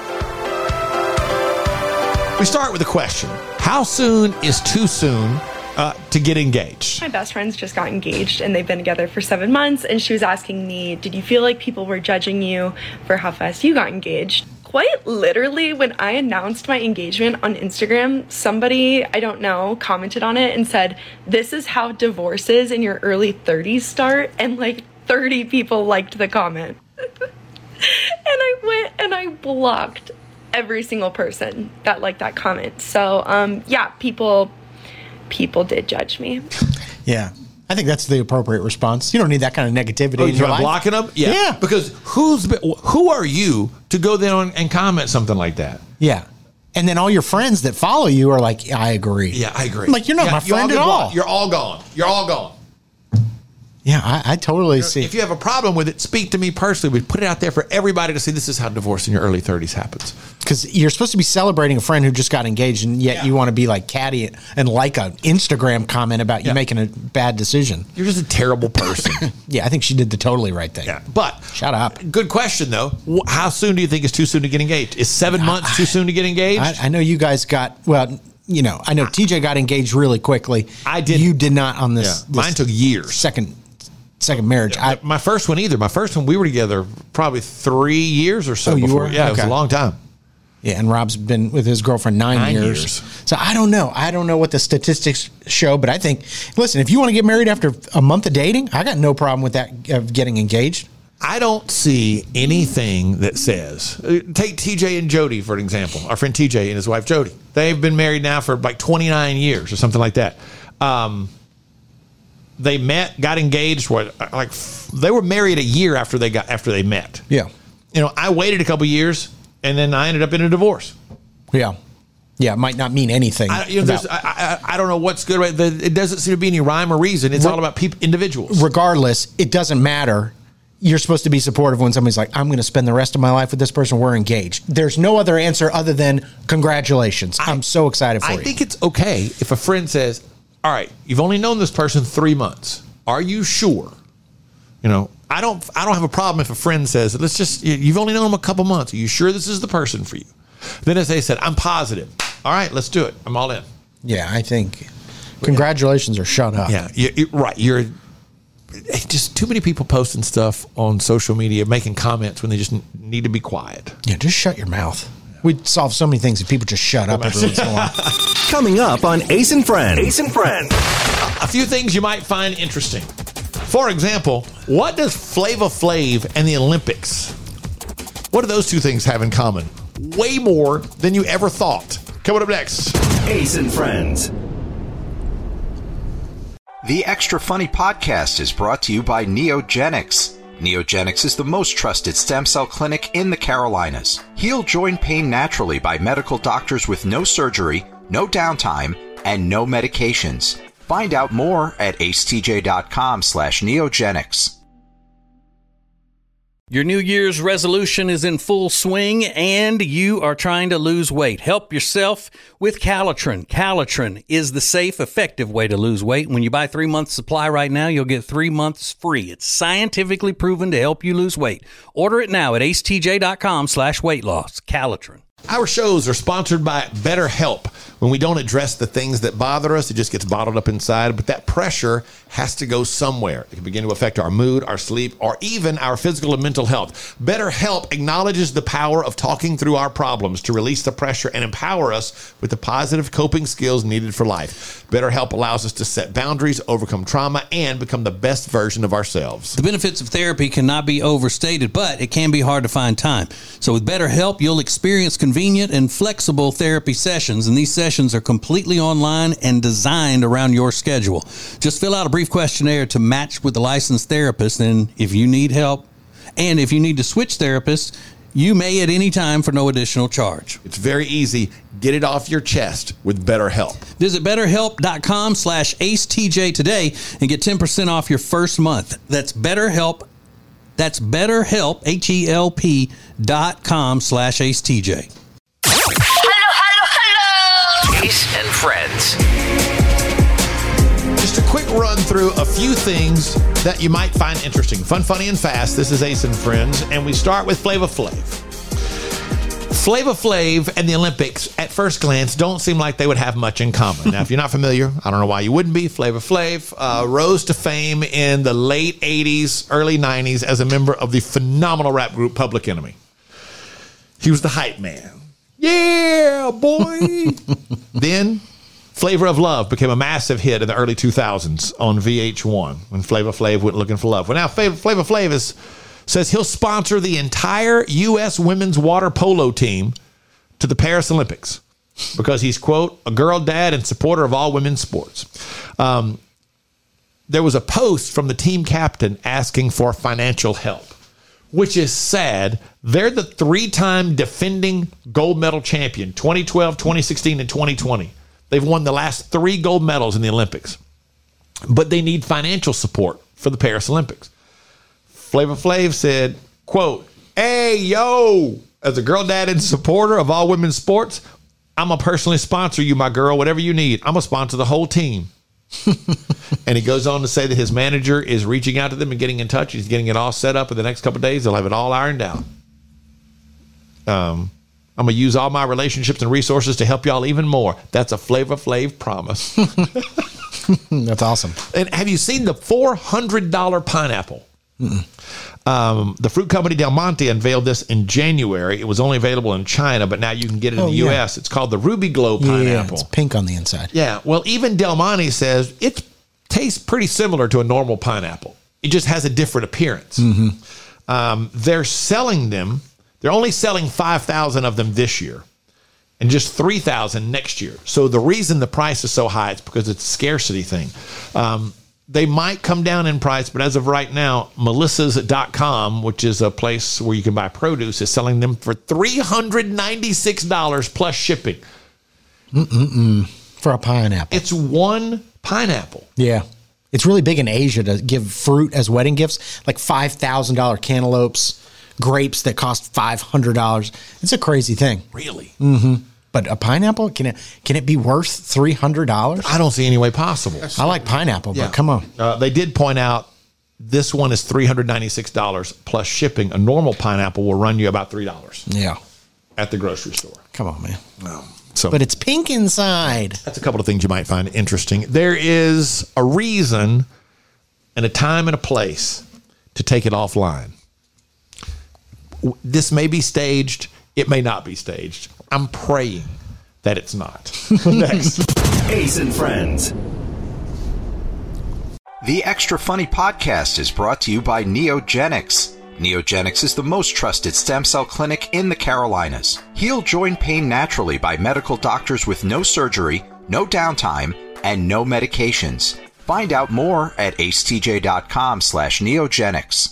We start with a question. How soon is too soon to get engaged? My best friends just got engaged and they've been together for 7 months, and she was asking me, did you feel like people were judging you for how fast you got engaged? Quite literally, when I announced my engagement on Instagram, somebody, I don't know, commented on it and said, this is how divorces in your early 30s start, and like 30 people liked the comment. And I went and I blocked every single person that liked that comment. So, yeah, people did judge me. Yeah. I think that's the appropriate response. You don't need that kind of negativity in your life. Blocking them? Yeah. Because who are you to go there and comment something like that? Yeah. And then all your friends that follow you are like, I agree. Yeah, I agree. I'm like, you're not my friend at all. You're all gone. You're all gone. Yeah, I totally see. If you have a problem with it, speak to me personally. We put it out there for everybody to see. This is how divorce in your early 30s happens. Because you're supposed to be celebrating a friend who just got engaged, and yet you want to be like catty and like an Instagram comment about you making a bad decision. You're just a terrible person. Yeah, I think she did the totally right thing. Yeah, but shut up. Good question though. How soon do you think is too soon to get engaged? Is 7 months too soon to get engaged? I know you guys got I know TJ got engaged really quickly. I did. You did not on this. Yeah. Mine took years. Second marriage. My first one either. My first one, we were together probably 3 years or so before. Yeah, it was a long time. Yeah, and Rob's been with his girlfriend 9 years. So I don't know. I don't know what the statistics show, but I think, listen, if you want to get married after a month of dating, I got no problem with that, of getting engaged. I don't see anything that says, take TJ and Jody for an example, our friend TJ and his wife Jody. They've been married now for like 29 years or something like that. They met, got engaged, they were married a year after they met. Yeah. You know, I waited a couple years and then I ended up in a divorce. Yeah. Yeah, it might not mean anything. I don't know what's good. Right? It doesn't seem to be any rhyme or reason. It's all about individuals. Regardless, it doesn't matter. You're supposed to be supportive when somebody's like, I'm going to spend the rest of my life with this person. We're engaged. There's no other answer other than congratulations. I'm so excited for you. I think it's okay if a friend says, all right, you've only known this person 3 months. Are you sure? You know, I don't have a problem if a friend says, you've only known them a couple months. Are you sure this is the person for you? Then if they said, I'm positive. All right, let's do it. I'm all in. Yeah, I think congratulations or shut up. Yeah, right. You're just too many people posting stuff on social media, making comments when they just need to be quiet. Yeah, just shut your mouth. We'd solve so many things if people just shut up every once in a while. Coming up on Ace and Friends. Ace and Friends. A few things you might find interesting. For example, what does Flava Flav and the Olympics, what do those two things have in common? Way more than you ever thought. Coming up next. Ace and Friends. The Extra Funny podcast is brought to you by Neogenics. Neogenics is the most trusted stem cell clinic in the Carolinas. Heal joint pain naturally by medical doctors with no surgery, no downtime, and no medications. Find out more at acetj.com/neogenics. Your New Year's resolution is in full swing and you are trying to lose weight. Help yourself with Calitrin. Calitrin is the safe, effective way to lose weight. When you buy 3 months supply right now, you'll get 3 months free. It's scientifically proven to help you lose weight. Order it now at acetj.com/weight loss. Calitrin. Our shows are sponsored by BetterHelp. When we don't address the things that bother us, it just gets bottled up inside. But that pressure has to go somewhere. It can begin to affect our mood, our sleep, or even our physical and mental health. BetterHelp acknowledges the power of talking through our problems to release the pressure and empower us with the positive coping skills needed for life. BetterHelp allows us to set boundaries, overcome trauma, and become the best version of ourselves. The benefits of therapy cannot be overstated, but it can be hard to find time. So with BetterHelp, you'll experience convenient and flexible therapy sessions, and these sessions are completely online and designed around your schedule. Just fill out a brief questionnaire to match with a licensed therapist, and if you need help, and if you need to switch therapists, you may at any time for no additional charge. It's very easy. Get it off your chest with BetterHelp. Visit BetterHelp.com/AceTJ today and get 10% off your first month. That's BetterHelp. That's BetterHelp, HELP.com/AceTJ. Ace and Friends. Just a quick run through a few things that you might find interesting. Fun, funny, and fast. This is Ace and Friends, and we start with Flava Flav. Flava Flav and the Olympics, at first glance, don't seem like they would have much in common. Now, if you're not familiar, I don't know why you wouldn't be. Flava Flav rose to fame in the late 80s, early 90s as a member of the phenomenal rap group Public Enemy. He was the hype man. Yeah, boy. Then Flavor of Love became a massive hit in the early 2000s on VH1 when Flava Flav went looking for love. Well, now Flava Flav says he'll sponsor the entire U.S. women's water polo team to the Paris Olympics because he's, quote, a girl dad and supporter of all women's sports. There was a post from the team captain asking for financial help, which is sad. They're the 3-time defending gold medal champion, 2012, 2016, and 2020. They've won the last 3 gold medals in the Olympics, but they need financial support for the Paris Olympics. Flava Flav said, quote, hey, yo, as a girl dad and supporter of all women's sports, I'm going to personally sponsor you, my girl, whatever you need. I'm going to sponsor the whole team. And he goes on to say that his manager is reaching out to them and getting in touch. He's getting it all set up in the next couple of days. They'll have it all ironed out. I'm going to use all my relationships and resources to help y'all even more. That's a Flava Flav promise. That's awesome. And have you seen the $400 pineapple? The fruit company Del Monte unveiled this in January. It was only available in China, but now you can get it in the U.S. It's called the Ruby Glow pineapple. Yeah, it's pink on the inside. Yeah, well, even Del Monte says it tastes pretty similar to a normal pineapple. It just has a different appearance. They're selling them. They're only selling 5,000 of them this year and just 3,000 next year. So the reason the price is so high is because it's a scarcity thing. They might come down in price, but as of right now, Melissas.com, which is a place where you can buy produce, is selling them for $396 plus shipping. For a pineapple. It's one pineapple. Yeah. It's really big in Asia to give fruit as wedding gifts, like $5,000 cantaloupes, grapes that cost $500. It's a crazy thing. Really? But a pineapple, can it be worth $300? I don't see any way possible. I like pineapple, but come on. They did point out this one is $396 plus shipping. A normal pineapple will run you about $3. Yeah. At the grocery store. Come on, man. So, but it's pink inside. That's a couple of things you might find interesting. There is a reason and a time and a place to take it offline. This may be staged. It may not be staged. I'm praying that it's not. Next. Ace and Friends. The Extra Funny podcast is brought to you by Neogenics. Neogenics is the most trusted stem cell clinic in the Carolinas. Heal joint pain naturally by medical doctors with no surgery, no downtime, and no medications. Find out more at acetj.com/neogenics.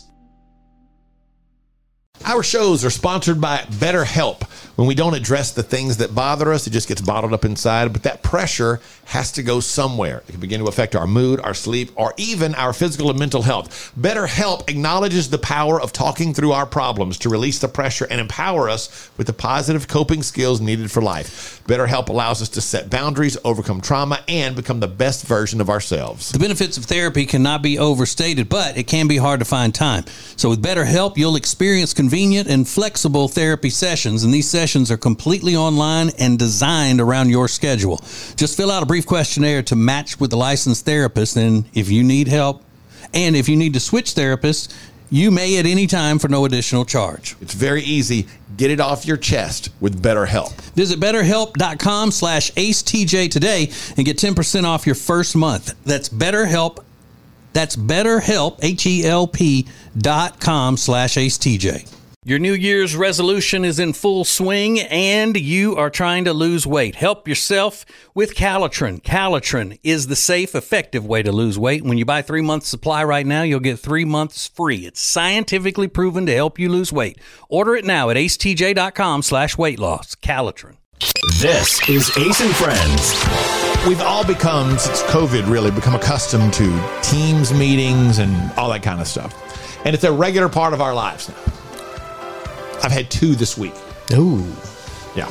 Our shows are sponsored by BetterHelp. When we don't address the things that bother us, it just gets bottled up inside. But that pressure has to go somewhere. It can begin to affect our mood, our sleep, or even our physical and mental health. BetterHelp acknowledges the power of talking through our problems to release the pressure and empower us with the positive coping skills needed for life. BetterHelp allows us to set boundaries, overcome trauma, and become the best version of ourselves. The benefits of therapy cannot be overstated, but it can be hard to find time. So with BetterHelp, you'll experience convenient and flexible therapy sessions, and these sessions are completely online and designed around your schedule. Just fill out a brief questionnaire to match with a licensed therapist, and if you need help and if you need to switch therapists, you may at any time for no additional charge. It's very easy. Get it off your chest with BetterHelp. Visit BetterHelp.com/AceTJ today and get 10% off your first month. That's BetterHelp. That's BetterHelp, HELP.com/AceTJ. Your New Year's resolution is in full swing and you are trying to lose weight. Help yourself with Calitrin. Calitrin is the safe, effective way to lose weight. When you buy 3 months supply right now, you'll get 3 months free. It's scientifically proven to help you lose weight. Order it now at acetj.com/weight loss. Calitrin. This is Ace and Friends. We've all become, since COVID really, become accustomed to Teams meetings and all that kind of stuff. And it's a regular part of our lives now. I've had 2 this week. Ooh. Yeah.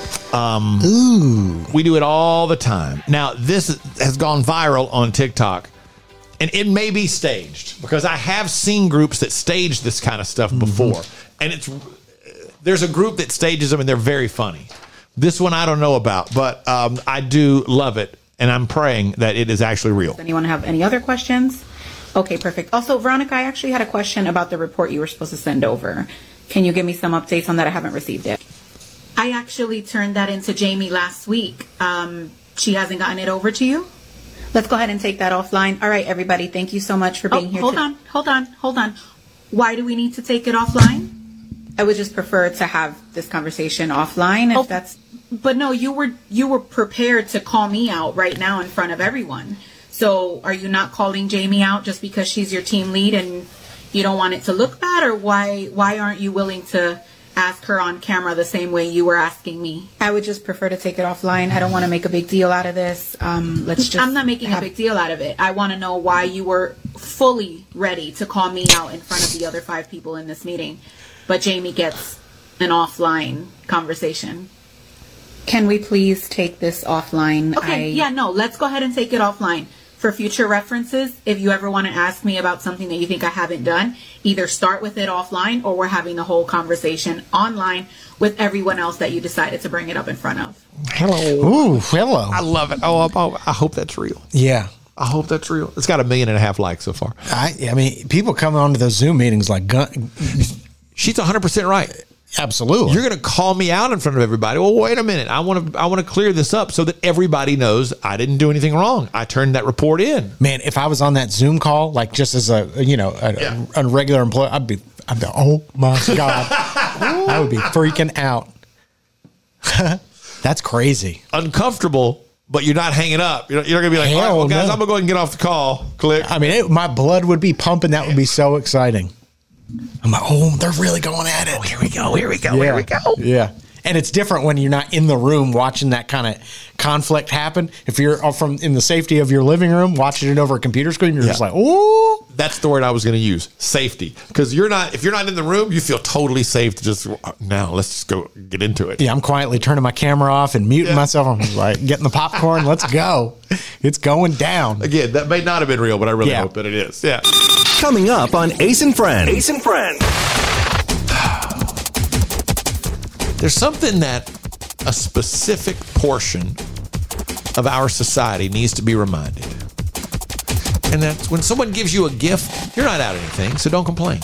We do it all the time. Now, this has gone viral on TikTok, and it may be staged because I have seen groups that stage this kind of stuff before. And there's a group that stages them, and they're very funny. This one I don't know about, but I do love it, and I'm praying that it is actually real. Does anyone have any other questions? Okay, perfect. Also, Veronica, I actually had a question about the report you were supposed to send over. Can you give me some updates on that? I haven't received it. I actually turned that into Jamie last week. She hasn't gotten it over to you? Let's go ahead and take that offline. All right, everybody. Thank you so much for being here. Hold on. Why do we need to take it offline? I would just prefer to have this conversation offline if that's... But no, you were prepared to call me out right now in front of everyone. So are you not calling Jamie out just because she's your team lead and... you don't want it to look bad, or why aren't you willing to ask her on camera the same way you were asking me? I would just prefer to take it offline. I don't want to make a big deal out of this. I'm not making a big deal out of it. I want to know why you were fully ready to call me out in front of the other 5 people in this meeting, but Jamie gets an offline conversation. Can we please take this offline? Okay, let's go ahead and take it offline. For future references, if you ever want to ask me about something that you think I haven't done, either start with it offline or we're having the whole conversation online with everyone else that you decided to bring it up in front of. Hello. Ooh, hello. I love it. I hope that's real. Yeah. I hope that's real. It's got 1.5 million likes so far. I mean, people come onto those Zoom meetings like she's 100% right. Absolutely. You're going to call me out in front of everybody. Well, wait a minute. I want to clear this up so that everybody knows I didn't do anything wrong. I turned that report in. Man, if I was on that Zoom call, like just as a regular employee, I'd be, oh my God. I would be freaking out. That's crazy. Uncomfortable, but you're not hanging up. You're not going to be like, all right, well, guys, I'm going to go ahead and get off the call. Click. I mean, my blood would be pumping. That would be so exciting. I'm like, oh, they're really going at it. Oh, here we go. Yeah. And it's different when you're not in the room watching that kind of conflict happen. If you're in the safety of your living room, watching it over a computer screen, you're just like, oh. That's the word I was going to use, safety. Because if you're not in the room, you feel totally safe to just, now let's just go get into it. Yeah, I'm quietly turning my camera off and muting myself. I'm like, getting the popcorn. Let's go. It's going down. Again, that may not have been real, but I really hope that it is. Yeah. Coming up on Ace and Friends. Ace and Friends. There's something that a specific portion of our society needs to be reminded. And that's when someone gives you a gift, you're not out anything, so don't complain.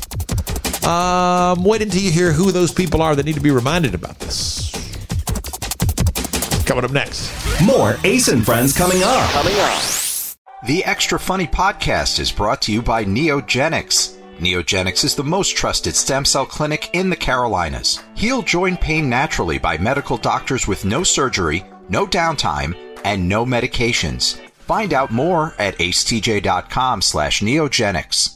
Wait until you hear who those people are that need to be reminded about this. Coming up next. More Ace and Friends coming up. The Extra Funny podcast is brought to you by Neogenics. Neogenics is the most trusted stem cell clinic in the Carolinas. Heal joint pain naturally by medical doctors with no surgery, no downtime, and no medications. Find out more at acetj.com/neogenics.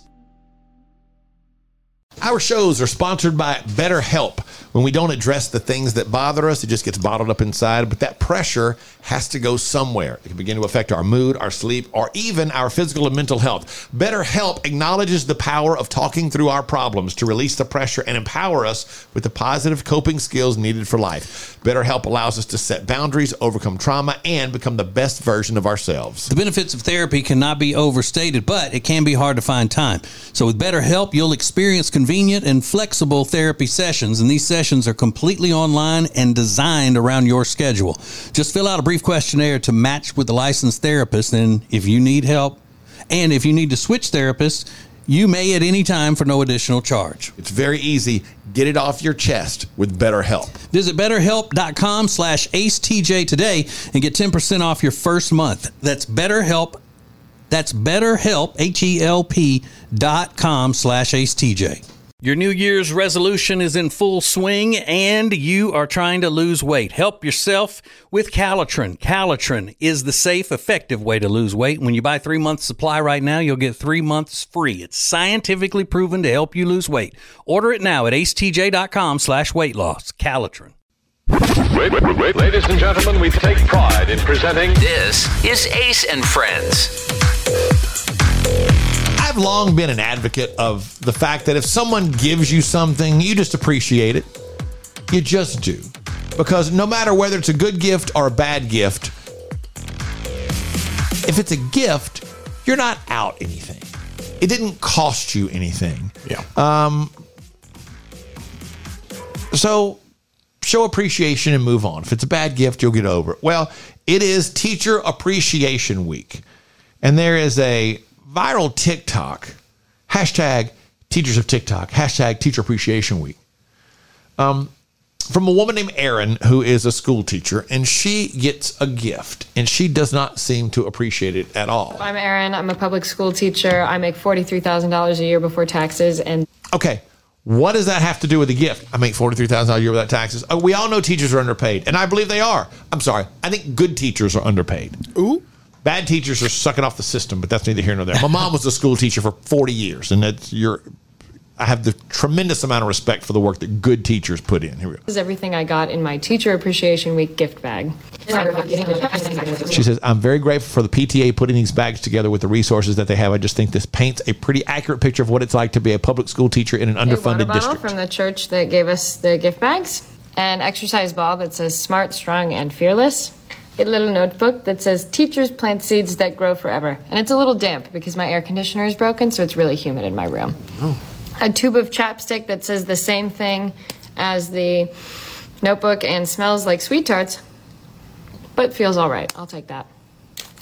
Our shows are sponsored by BetterHelp. When we don't address the things that bother us, it just gets bottled up inside. But that pressure has to go somewhere. It can begin to affect our mood, our sleep, or even our physical and mental health. BetterHelp acknowledges the power of talking through our problems to release the pressure and empower us with the positive coping skills needed for life. BetterHelp allows us to set boundaries, overcome trauma, and become the best version of ourselves. The benefits of therapy cannot be overstated, but it can be hard to find time. So with BetterHelp, you'll experience convenient and flexible therapy sessions, and these sessions are completely online and designed around your schedule. Just fill out a brief questionnaire to match with a licensed therapist, and if you need help, and if you need to switch therapists, you may at any time for no additional charge. It's very easy. Get it off your chest with BetterHelp. Visit BetterHelp.com/AceTJ today and get 10% off your first month. That's BetterHelp. That's BetterHelp, HELP.com/AceTJ. Your New Year's resolution is in full swing and you are trying to lose weight. Help yourself with Calitrin. Calitrin is the safe, effective way to lose weight. When you buy 3 months supply right now, you'll get 3 months free. It's scientifically proven to help you lose weight. Order it now at acetj.com/weight-loss. Calitrin. Ladies and gentlemen, we take pride in presenting... This is Ace and Friends. I've long been an advocate of the fact that if someone gives you something, you just appreciate it. You just do. Because no matter whether it's a good gift or a bad gift, if it's a gift, you're not out anything. It didn't cost you anything. Yeah. So show appreciation and move on. If it's a bad gift, you'll get over it. Well, it is Teacher Appreciation Week. And there is a viral TikTok, hashtag Teachers of TikTok, hashtag Teacher Appreciation Week, from a woman named Erin, who is a school teacher, and she gets a gift, and she does not seem to appreciate it at all. I'm Erin. I'm a public school teacher. I make $43,000 a year before taxes. And okay, what does that have to do with the gift? I make $43,000 a year without taxes. We all know teachers are underpaid, and I believe they are. I'm sorry. I think good teachers are underpaid. Ooh. Bad teachers are sucking off the system, but that's neither here nor there. My mom was a school teacher for 40 years, and I have the tremendous amount of respect for the work that good teachers put in. Here we go. this is everything I got in my Teacher Appreciation Week gift bag. She says, I'm very grateful for the PTA putting these bags together with the resources that they have. I just think this paints a pretty accurate picture of what it's like to be a public school teacher in an underfunded district. From the church that gave us the gift bags. An exercise ball that says smart, strong, and fearless. A little notebook that says teachers plant seeds that grow forever. And it's a little damp because my air conditioner is broken, so it's really humid in my room. Oh. A tube of chapstick that says the same thing as the notebook and smells like sweet tarts, but feels all right. I'll take that.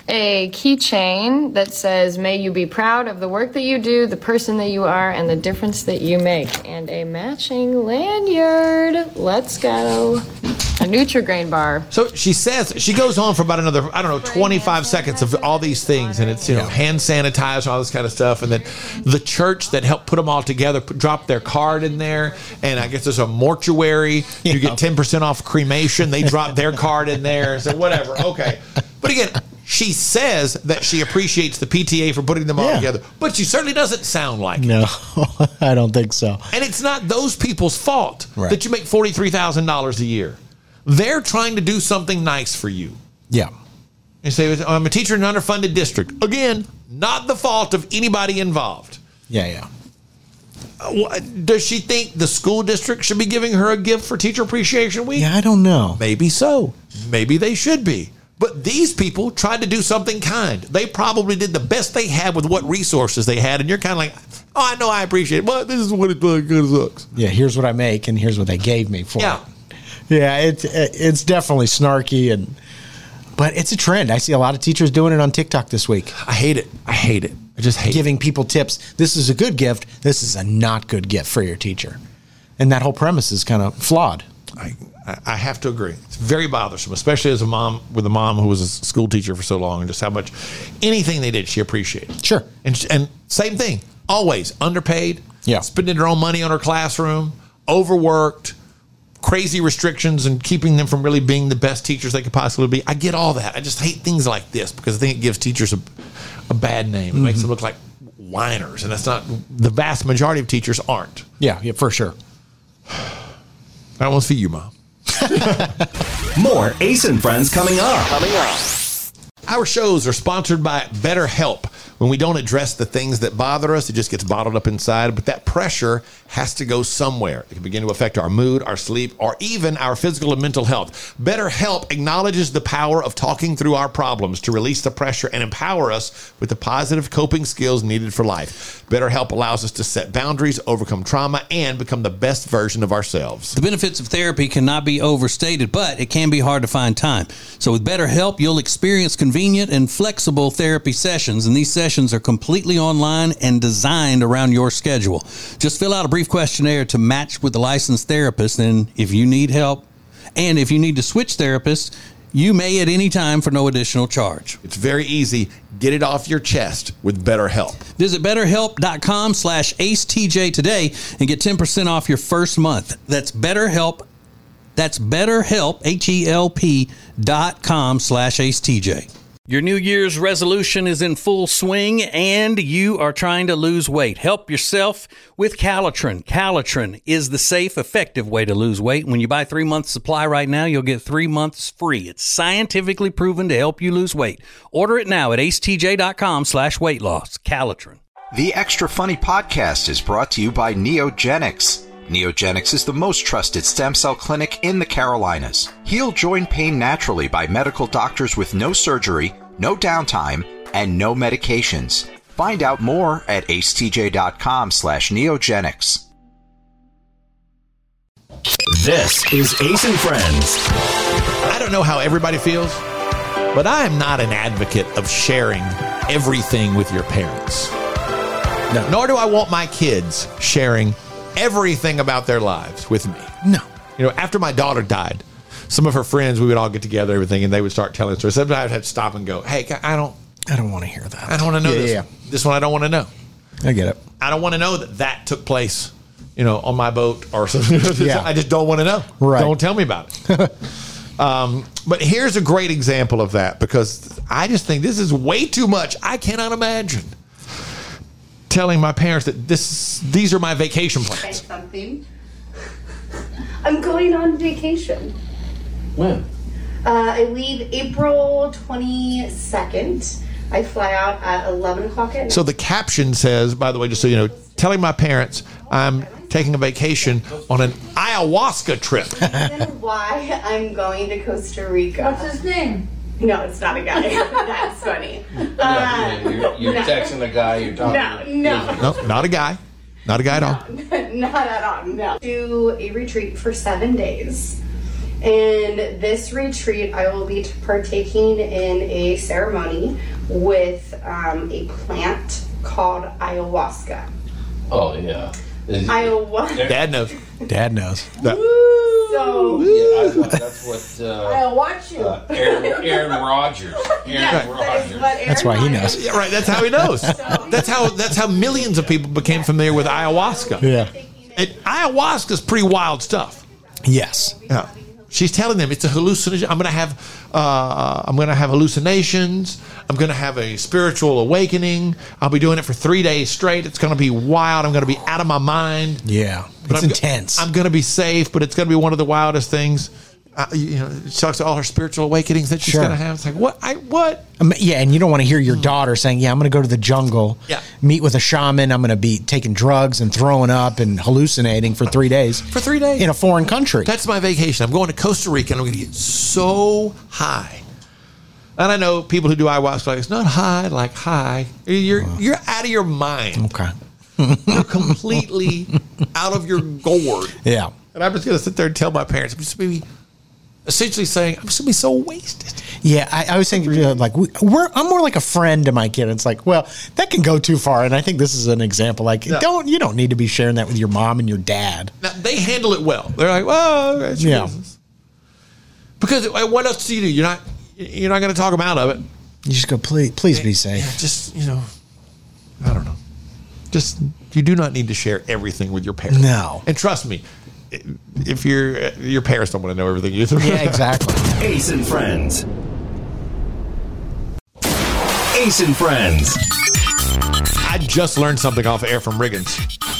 a keychain that says, "May you be proud of the work that you do, the person that you are, and the difference that you make," and a matching lanyard. Let's go. A Nutri-Grain bar. So she goes on for about another, 25 seconds of all these things. And it's, hand sanitizer, all this kind of stuff. And then the church that helped put them all together dropped their card in there. And I guess there's a mortuary. You get 10% off cremation. They dropped their card in there. So whatever. Okay. But again, she says that she appreciates the PTA for putting them all together. But she certainly doesn't sound like it. No, I don't think so. And it's not those people's fault that you make $43,000 a year. They're trying to do something nice for you. Yeah. You say, I'm a teacher in an underfunded district. Again, not the fault of anybody involved. Yeah. Does she think the school district should be giving her a gift for Teacher Appreciation Week? Yeah, I don't know. Maybe so. Maybe they should be. But these people tried to do something kind. They probably did the best they had with what resources they had. And you're kind of like, oh, I know I appreciate it, but this is what it sucks. Yeah, here's what I make, and here's what they gave me for it. Yeah, it's definitely snarky, but it's a trend. I see a lot of teachers doing it on TikTok this week. I hate it. I just hate giving people tips. This is a good gift. This is a not good gift for your teacher. And that whole premise is kind of flawed. I have to agree. It's very bothersome, especially as a mom who was a school teacher for so long, and just how much anything they did, she appreciated. Sure. And same thing, always underpaid, spending her own money on her classroom, overworked, crazy restrictions and keeping them from really being the best teachers they could possibly be. I get all that. I just hate things like this because I think it gives teachers a bad name. It makes them look like whiners, and that's not, the vast majority of teachers aren't. Yeah, for sure. I don't want to see you, Mom. More Ace and Friends coming up. Our shows are sponsored by BetterHelp. When we don't address the things that bother us, it just gets bottled up inside. But that pressure has to go somewhere. It can begin to affect our mood, our sleep, or even our physical and mental health. BetterHelp acknowledges the power of talking through our problems to release the pressure and empower us with the positive coping skills needed for life. BetterHelp allows us to set boundaries, overcome trauma, and become the best version of ourselves. The benefits of therapy cannot be overstated, but it can be hard to find time. So with BetterHelp, you'll experience convenient and flexible therapy sessions, and these sessions are completely online and designed around your schedule. Just fill out a brief questionnaire to match with a licensed therapist, and if you need help, and if you need to switch therapists, you may at any time for no additional charge. It's very easy. Get it off your chest with BetterHelp. Visit BetterHelp.com/AceTJ today and get 10% off your first month. That's BetterHelp. That's BetterHelp, HELP.com/AceTJ. Your New Year's resolution is in full swing and you are trying to lose weight. Help yourself with Calitrin. Calitrin is the safe, effective way to lose weight. When you buy 3 months supply right now, you'll get 3 months free. It's scientifically proven to help you lose weight. Order it now at acetj.com/weight loss. Calitrin. The Extra Funny podcast is brought to you by Neogenics. Neogenics is the most trusted stem cell clinic in the Carolinas. Heal joint pain naturally by medical doctors with no surgery, no downtime, and no medications. Find out more at acetj.com/neogenics. This is Ace and Friends. I don't know how everybody feels, but I am not an advocate of sharing everything with your parents. No. Nor do I want my kids sharing everything about their lives with me. No. You know, after my daughter died, some of her friends, we would all get together, everything, and they would start telling stories. Sometimes I'd have to stop and go, hey, I don't want to hear that. I don't want to know this. Yeah. This one I don't want to know. I get it. I don't want to know that took place, on my boat or something. Yeah. I just don't want to know. Right. Don't tell me about it. But here's a great example of that, because I just think this is way too much. I cannot imagine telling my parents that these are my vacation plans. Something. I'm going on vacation. When? I leave April 22nd. I fly out at 11 o'clock at night. So the caption says, by the way, just so you know, telling my parents I'm taking a vacation on an ayahuasca trip. Reason why I'm going to Costa Rica. What's his name? No, it's not a guy. That's funny. You're texting a guy. You're talking. No, not a guy. Not a guy at all. Not at all. No. Do a retreat for 7 days, And this retreat, I will be partaking in a ceremony with a plant called ayahuasca. Oh, yeah. Ayahuasca. Dad knows. Dad knows. So, that's what I'll watch you. Aaron Rodgers. That's why he knows. Yeah, right. That's how he knows. That's how millions of people became familiar with ayahuasca. Yeah. And ayahuasca is pretty wild stuff. Yes. Yeah. She's telling them it's a hallucination. I'm going to have hallucinations. I'm going to have a spiritual awakening. I'll be doing it for 3 days straight. It's going to be wild. I'm going to be out of my mind. Yeah, it's intense. I'm going to be safe, but it's going to be one of the wildest things. She talks to all her spiritual awakenings that she's going to have. It's like, what? Yeah, and you don't want to hear your daughter saying, yeah, I'm going to go to the jungle, meet with a shaman. I'm going to be taking drugs and throwing up and hallucinating for 3 days. For 3 days? In a foreign country. That's my vacation. I'm going to Costa Rica, and I'm going to get so high. And I know people who do ayahuasca, like, it's not high, like high. You're out of your mind. Okay. You're completely out of your gourd. Yeah. And I'm just going to sit there and tell my parents, I'm just going to be essentially saying, I'm just going to be so wasted. Yeah, I was thinking, like, I'm more like a friend to my kid. It's like, well, that can go too far. And I think this is an example. Like, you don't need to be sharing that with your mom and your dad. Now, they handle it well. They're like, well, it's your business. Because what else do you do? You're not going to talk them out of it. You just go, please be safe. Yeah, just, I don't know. Just, you do not need to share everything with your parents. No. And trust me, if your parents don't want to know everything either. Yeah, exactly. Ace and Friends. Ace and Friends. I just learned something off air from Riggins.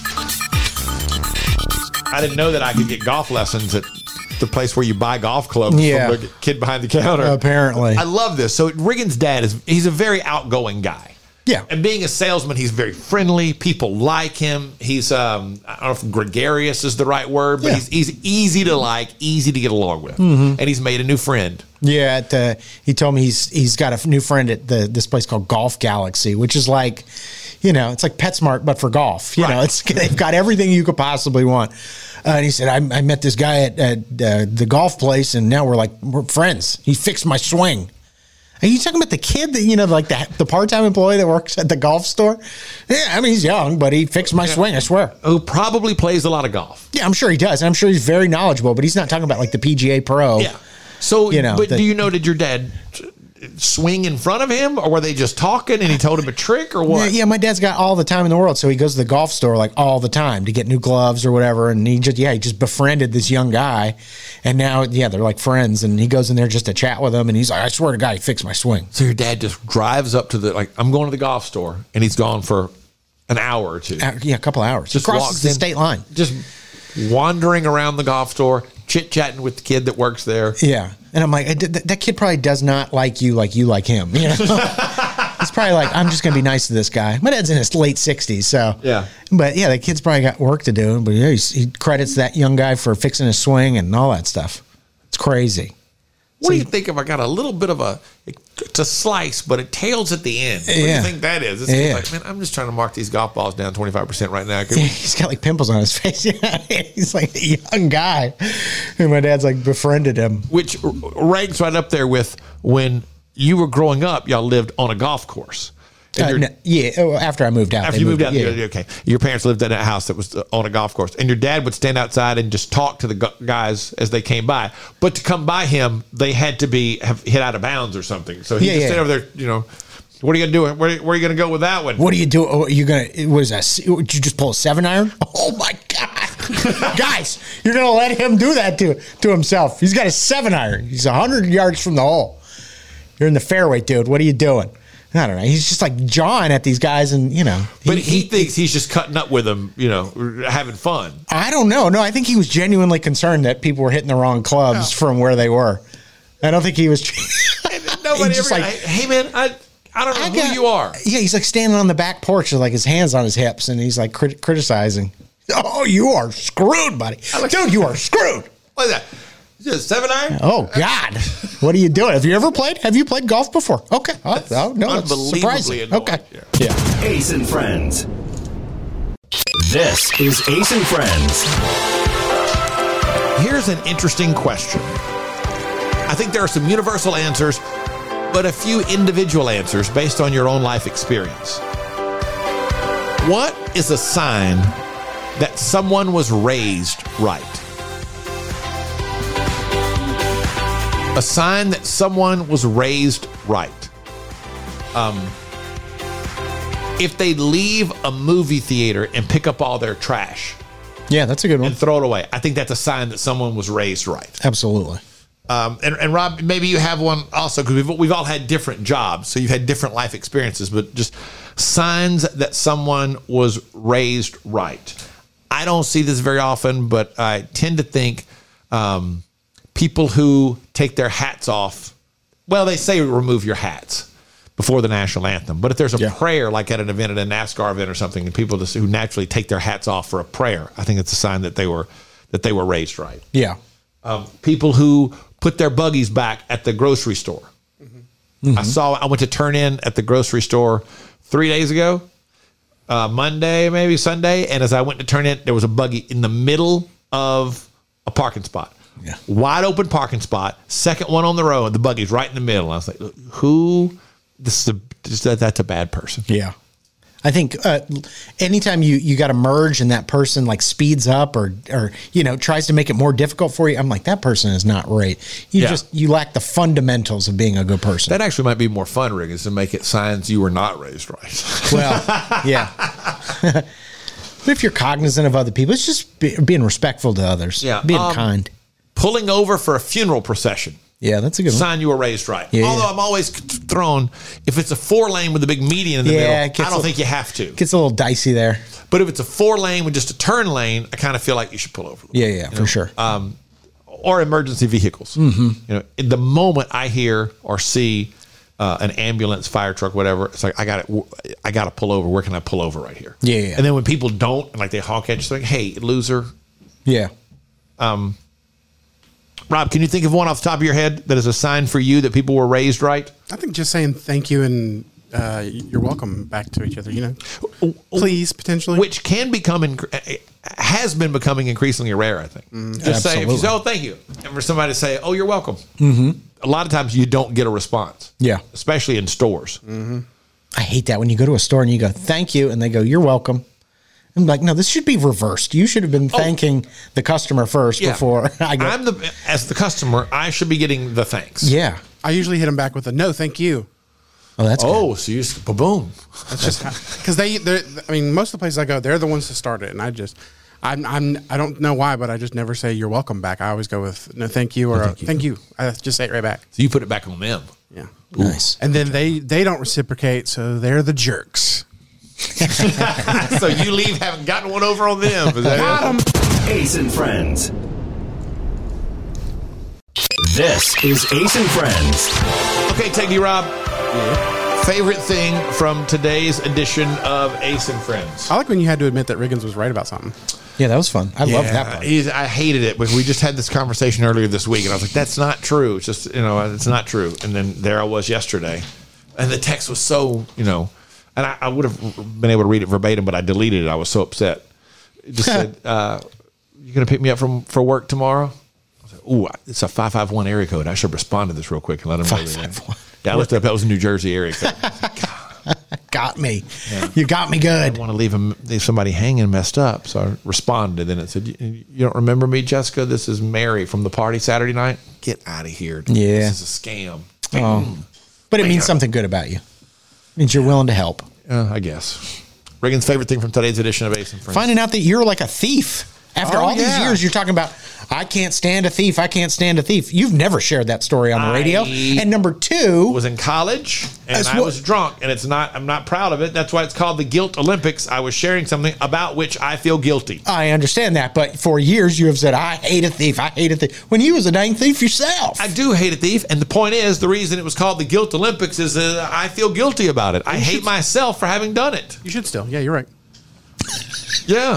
I didn't know that I could get golf lessons at the place where you buy golf clubs from the kid behind the counter. Apparently. I love this. So Riggins' dad he's a very outgoing guy. Yeah. And being a salesman, he's very friendly. People like him. He's, I don't know if gregarious is the right word, but he's easy to like, easy to get along with. Mm-hmm. And he's made a new friend. Yeah. He told me he's got a new friend at this place called Golf Galaxy, which is like, it's like PetSmart, but for golf. They've got everything you could possibly want. And he said, I met this guy at the golf place, and now we're friends. He fixed my swing. Are you talking about the kid that, like the part-time employee that works at the golf store? Yeah, I mean, he's young, but he fixed my swing, I swear. Who probably plays a lot of golf. Yeah, I'm sure he does. And I'm sure he's very knowledgeable, but he's not talking about like the PGA Pro. Yeah. So, did your dad swing in front of him, or were they just talking and he told him a trick, or what? Yeah, my dad's got all the time in the world, so he goes to the golf store like all the time to get new gloves or whatever, and he just befriended this young guy, and now they're like friends, and he goes in there just to chat with him, and he's like, I swear to God, he fixed my swing. So your dad just drives up to I'm going to the golf store, and he's gone for an hour or two. A couple hours. Just crosses the state line. Just wandering around the golf store, chit-chatting with the kid that works there. Yeah. And I'm like, that kid probably does not like you like him. He's probably like, I'm just going to be nice to this guy. My dad's in his late 60s, so. Yeah. But, yeah, the kid's probably got work to do. But, yeah, he credits that young guy for fixing his swing and all that stuff. It's crazy. What do you think if I got a little bit of it's a slice, but it tails at the end? What do you think that is? It's like, man, I'm just trying to mark these golf balls down 25% right now. He's got like pimples on his face. He's like a young guy. And my dad's like befriended him. Which ranks right up there with when you were growing up, y'all lived on a golf course. After I moved out. After you moved out, okay. Your parents lived in a house that was on a golf course, and your dad would stand outside and just talk to the guys as they came by. But to come by him, they had to have hit out of bounds or something. So he just stayed over there. What are you gonna do? Where are you gonna go with that one? What are you doing? Are you gonna? Did you just pull a 7-iron? Oh my God, guys! You're gonna let him do that to himself? He's got a 7-iron. He's 100 yards from the hole. You're in the fairway, dude. What are you doing? I don't know. He's just like jawing at these guys, and But he thinks he's just cutting up with them, having fun. I don't know. No, I think he was genuinely concerned that people were hitting the wrong clubs from where they were. I don't think he was. Nobody ever like, hey man, I don't know who you are. Yeah, he's like standing on the back porch with like his hands on his hips, and he's like criticizing. Oh, you are screwed, buddy. Dude, you are screwed. What is that? Is it a 7-iron? Oh, God. What are you doing? Have you played golf before? Okay. No, that's surprising. Annoying. Okay. Yeah. Ace and Friends. This is Ace and Friends. Here's an interesting question. I think there are some universal answers, but a few individual answers based on your own life experience. What is a sign that someone was raised right? A sign that someone was raised right. If they leave a movie theater and pick up all their trash. Yeah, that's a good one. And throw it away. I think that's a sign that someone was raised right. Absolutely. And Rob, maybe you have one also, because we've all had different jobs, so you've had different life experiences, but just signs that someone was raised right. I don't see this very often, but I tend to think people who take their hats off, well, they say remove your hats before the national anthem, but if there's a prayer, like at an event, at a NASCAR event or something, and people just who naturally take their hats off for a prayer, I think it's a sign that they were raised right. Yeah. People who put their buggies back at the grocery store. Mm-hmm. I went to turn in at the grocery store 3 days ago, Monday, maybe Sunday. And as I went to turn in, there was a buggy in the middle of a parking spot. Yeah. Wide open parking spot. Second one on the road. The buggy's right in the middle. I was like, that's a bad person. Yeah. I think anytime you got to merge and that person like speeds up or tries to make it more difficult for you, I'm like, that person is not right. You lack the fundamentals of being a good person. That actually might be more fun, Rick, is to make it signs you were not raised right. Well, yeah. But if you're cognizant of other people, it's just being respectful to others. Yeah. Being kind. Pulling over for a funeral procession. Yeah, that's a good one. Sign you were raised right. Yeah, Although I'm always thrown, if it's a 4-lane with a big median in the middle, I don't think you have to. Gets a little dicey there. But if it's a 4-lane with just a turn lane, I kind of feel like you should pull over. Yeah, for sure. Or emergency vehicles. Mm-hmm. In the moment I hear or see an ambulance, fire truck, whatever, it's like I got to pull over. Where can I pull over right here? Yeah. And then when people don't, and like they honk at you, it's like, hey, loser. Yeah. Rob, can you think of one off the top of your head that is a sign for you that people were raised right? I think just saying thank you and you're welcome back to each other, please, potentially. Which has been becoming increasingly rare, I think. Just say, if you say, oh, thank you. And for somebody to say, oh, you're welcome. Mm-hmm. A lot of times you don't get a response. Yeah. Especially in stores. Mm-hmm. I hate that when you go to a store and you go, thank you. And they go, you're welcome. I'm like, no, this should be reversed. You should have been thanking the customer first before I go. As the customer, I should be getting the thanks. Yeah. I usually hit them back with a no, thank you. Oh, that's good. So you just, boom. That's just because most of the places I go, they're the ones that start it, and I don't know why, but I just never say you're welcome back. I always go with no, thank you, or thank you. I just say it right back. So you put it back on them. Yeah. Ooh. Nice. And then they don't reciprocate, so they're the jerks. So you leave having gotten one over on them. Is that Got 'em. Ace and Friends. This is Ace and Friends. Okay, take you, Rob. Favorite thing from today's edition of Ace and Friends? I like when you had to admit that Riggins was right about something. Yeah, that was fun. I love that part. I hated it, but we just had this conversation earlier this week, and I was like, that's not true. It's just, it's not true. And then there I was yesterday, and the text was so, and I would have been able to read it verbatim, but I deleted it. I was so upset. It just said, you going to pick me up for work tomorrow? I was like, ooh, it's a 551 area code. I should respond to this real quick and let them know. 551. Yeah, I looked up. That was a New Jersey area code. Got me. Yeah. You got me good. I didn't want to leave somebody hanging messed up, so I responded. Then it said, you don't remember me, Jessica? This is Mary from the party Saturday night. Get out of here. Yeah. This is a scam. Oh. But it means something good about you. It means you're willing to help. I guess. Reagan's favorite thing from today's edition of Ace and Friends. Finding out that you're like a thief. After all these years, you're talking about, I can't stand a thief. I can't stand a thief. You've never shared that story on the radio. And number two, was in college and I was drunk, and I'm not proud of it. That's why it's called the Guilt Olympics. I was sharing something about which I feel guilty. I understand that, but for years you have said, I hate a thief. I hate a thief. When you was a dang thief yourself. I do hate a thief, and the point is, the reason it was called the Guilt Olympics is that I feel guilty about it. I hate myself for having done it. You should still. Yeah, you're right. Yeah.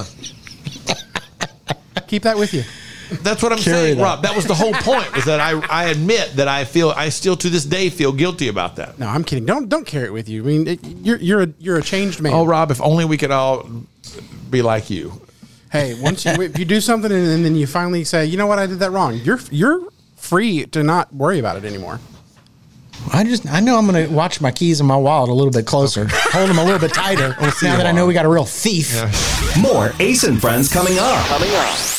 Keep that with you. That's what I'm saying, Rob. That was the whole point, was that I admit that I still to this day feel guilty about that. No, I'm kidding. Don't carry it with you. I mean, you're a changed man. Oh, Rob, if only we could all be like you. hey, if you do something and then you finally say, you know what, I did that wrong, you're free to not worry about it anymore. I know I'm going to watch my keys in my wallet a little bit closer, hold them a little bit tighter. Now that I know we got a real thief. Yeah. More Ace and Friends coming up.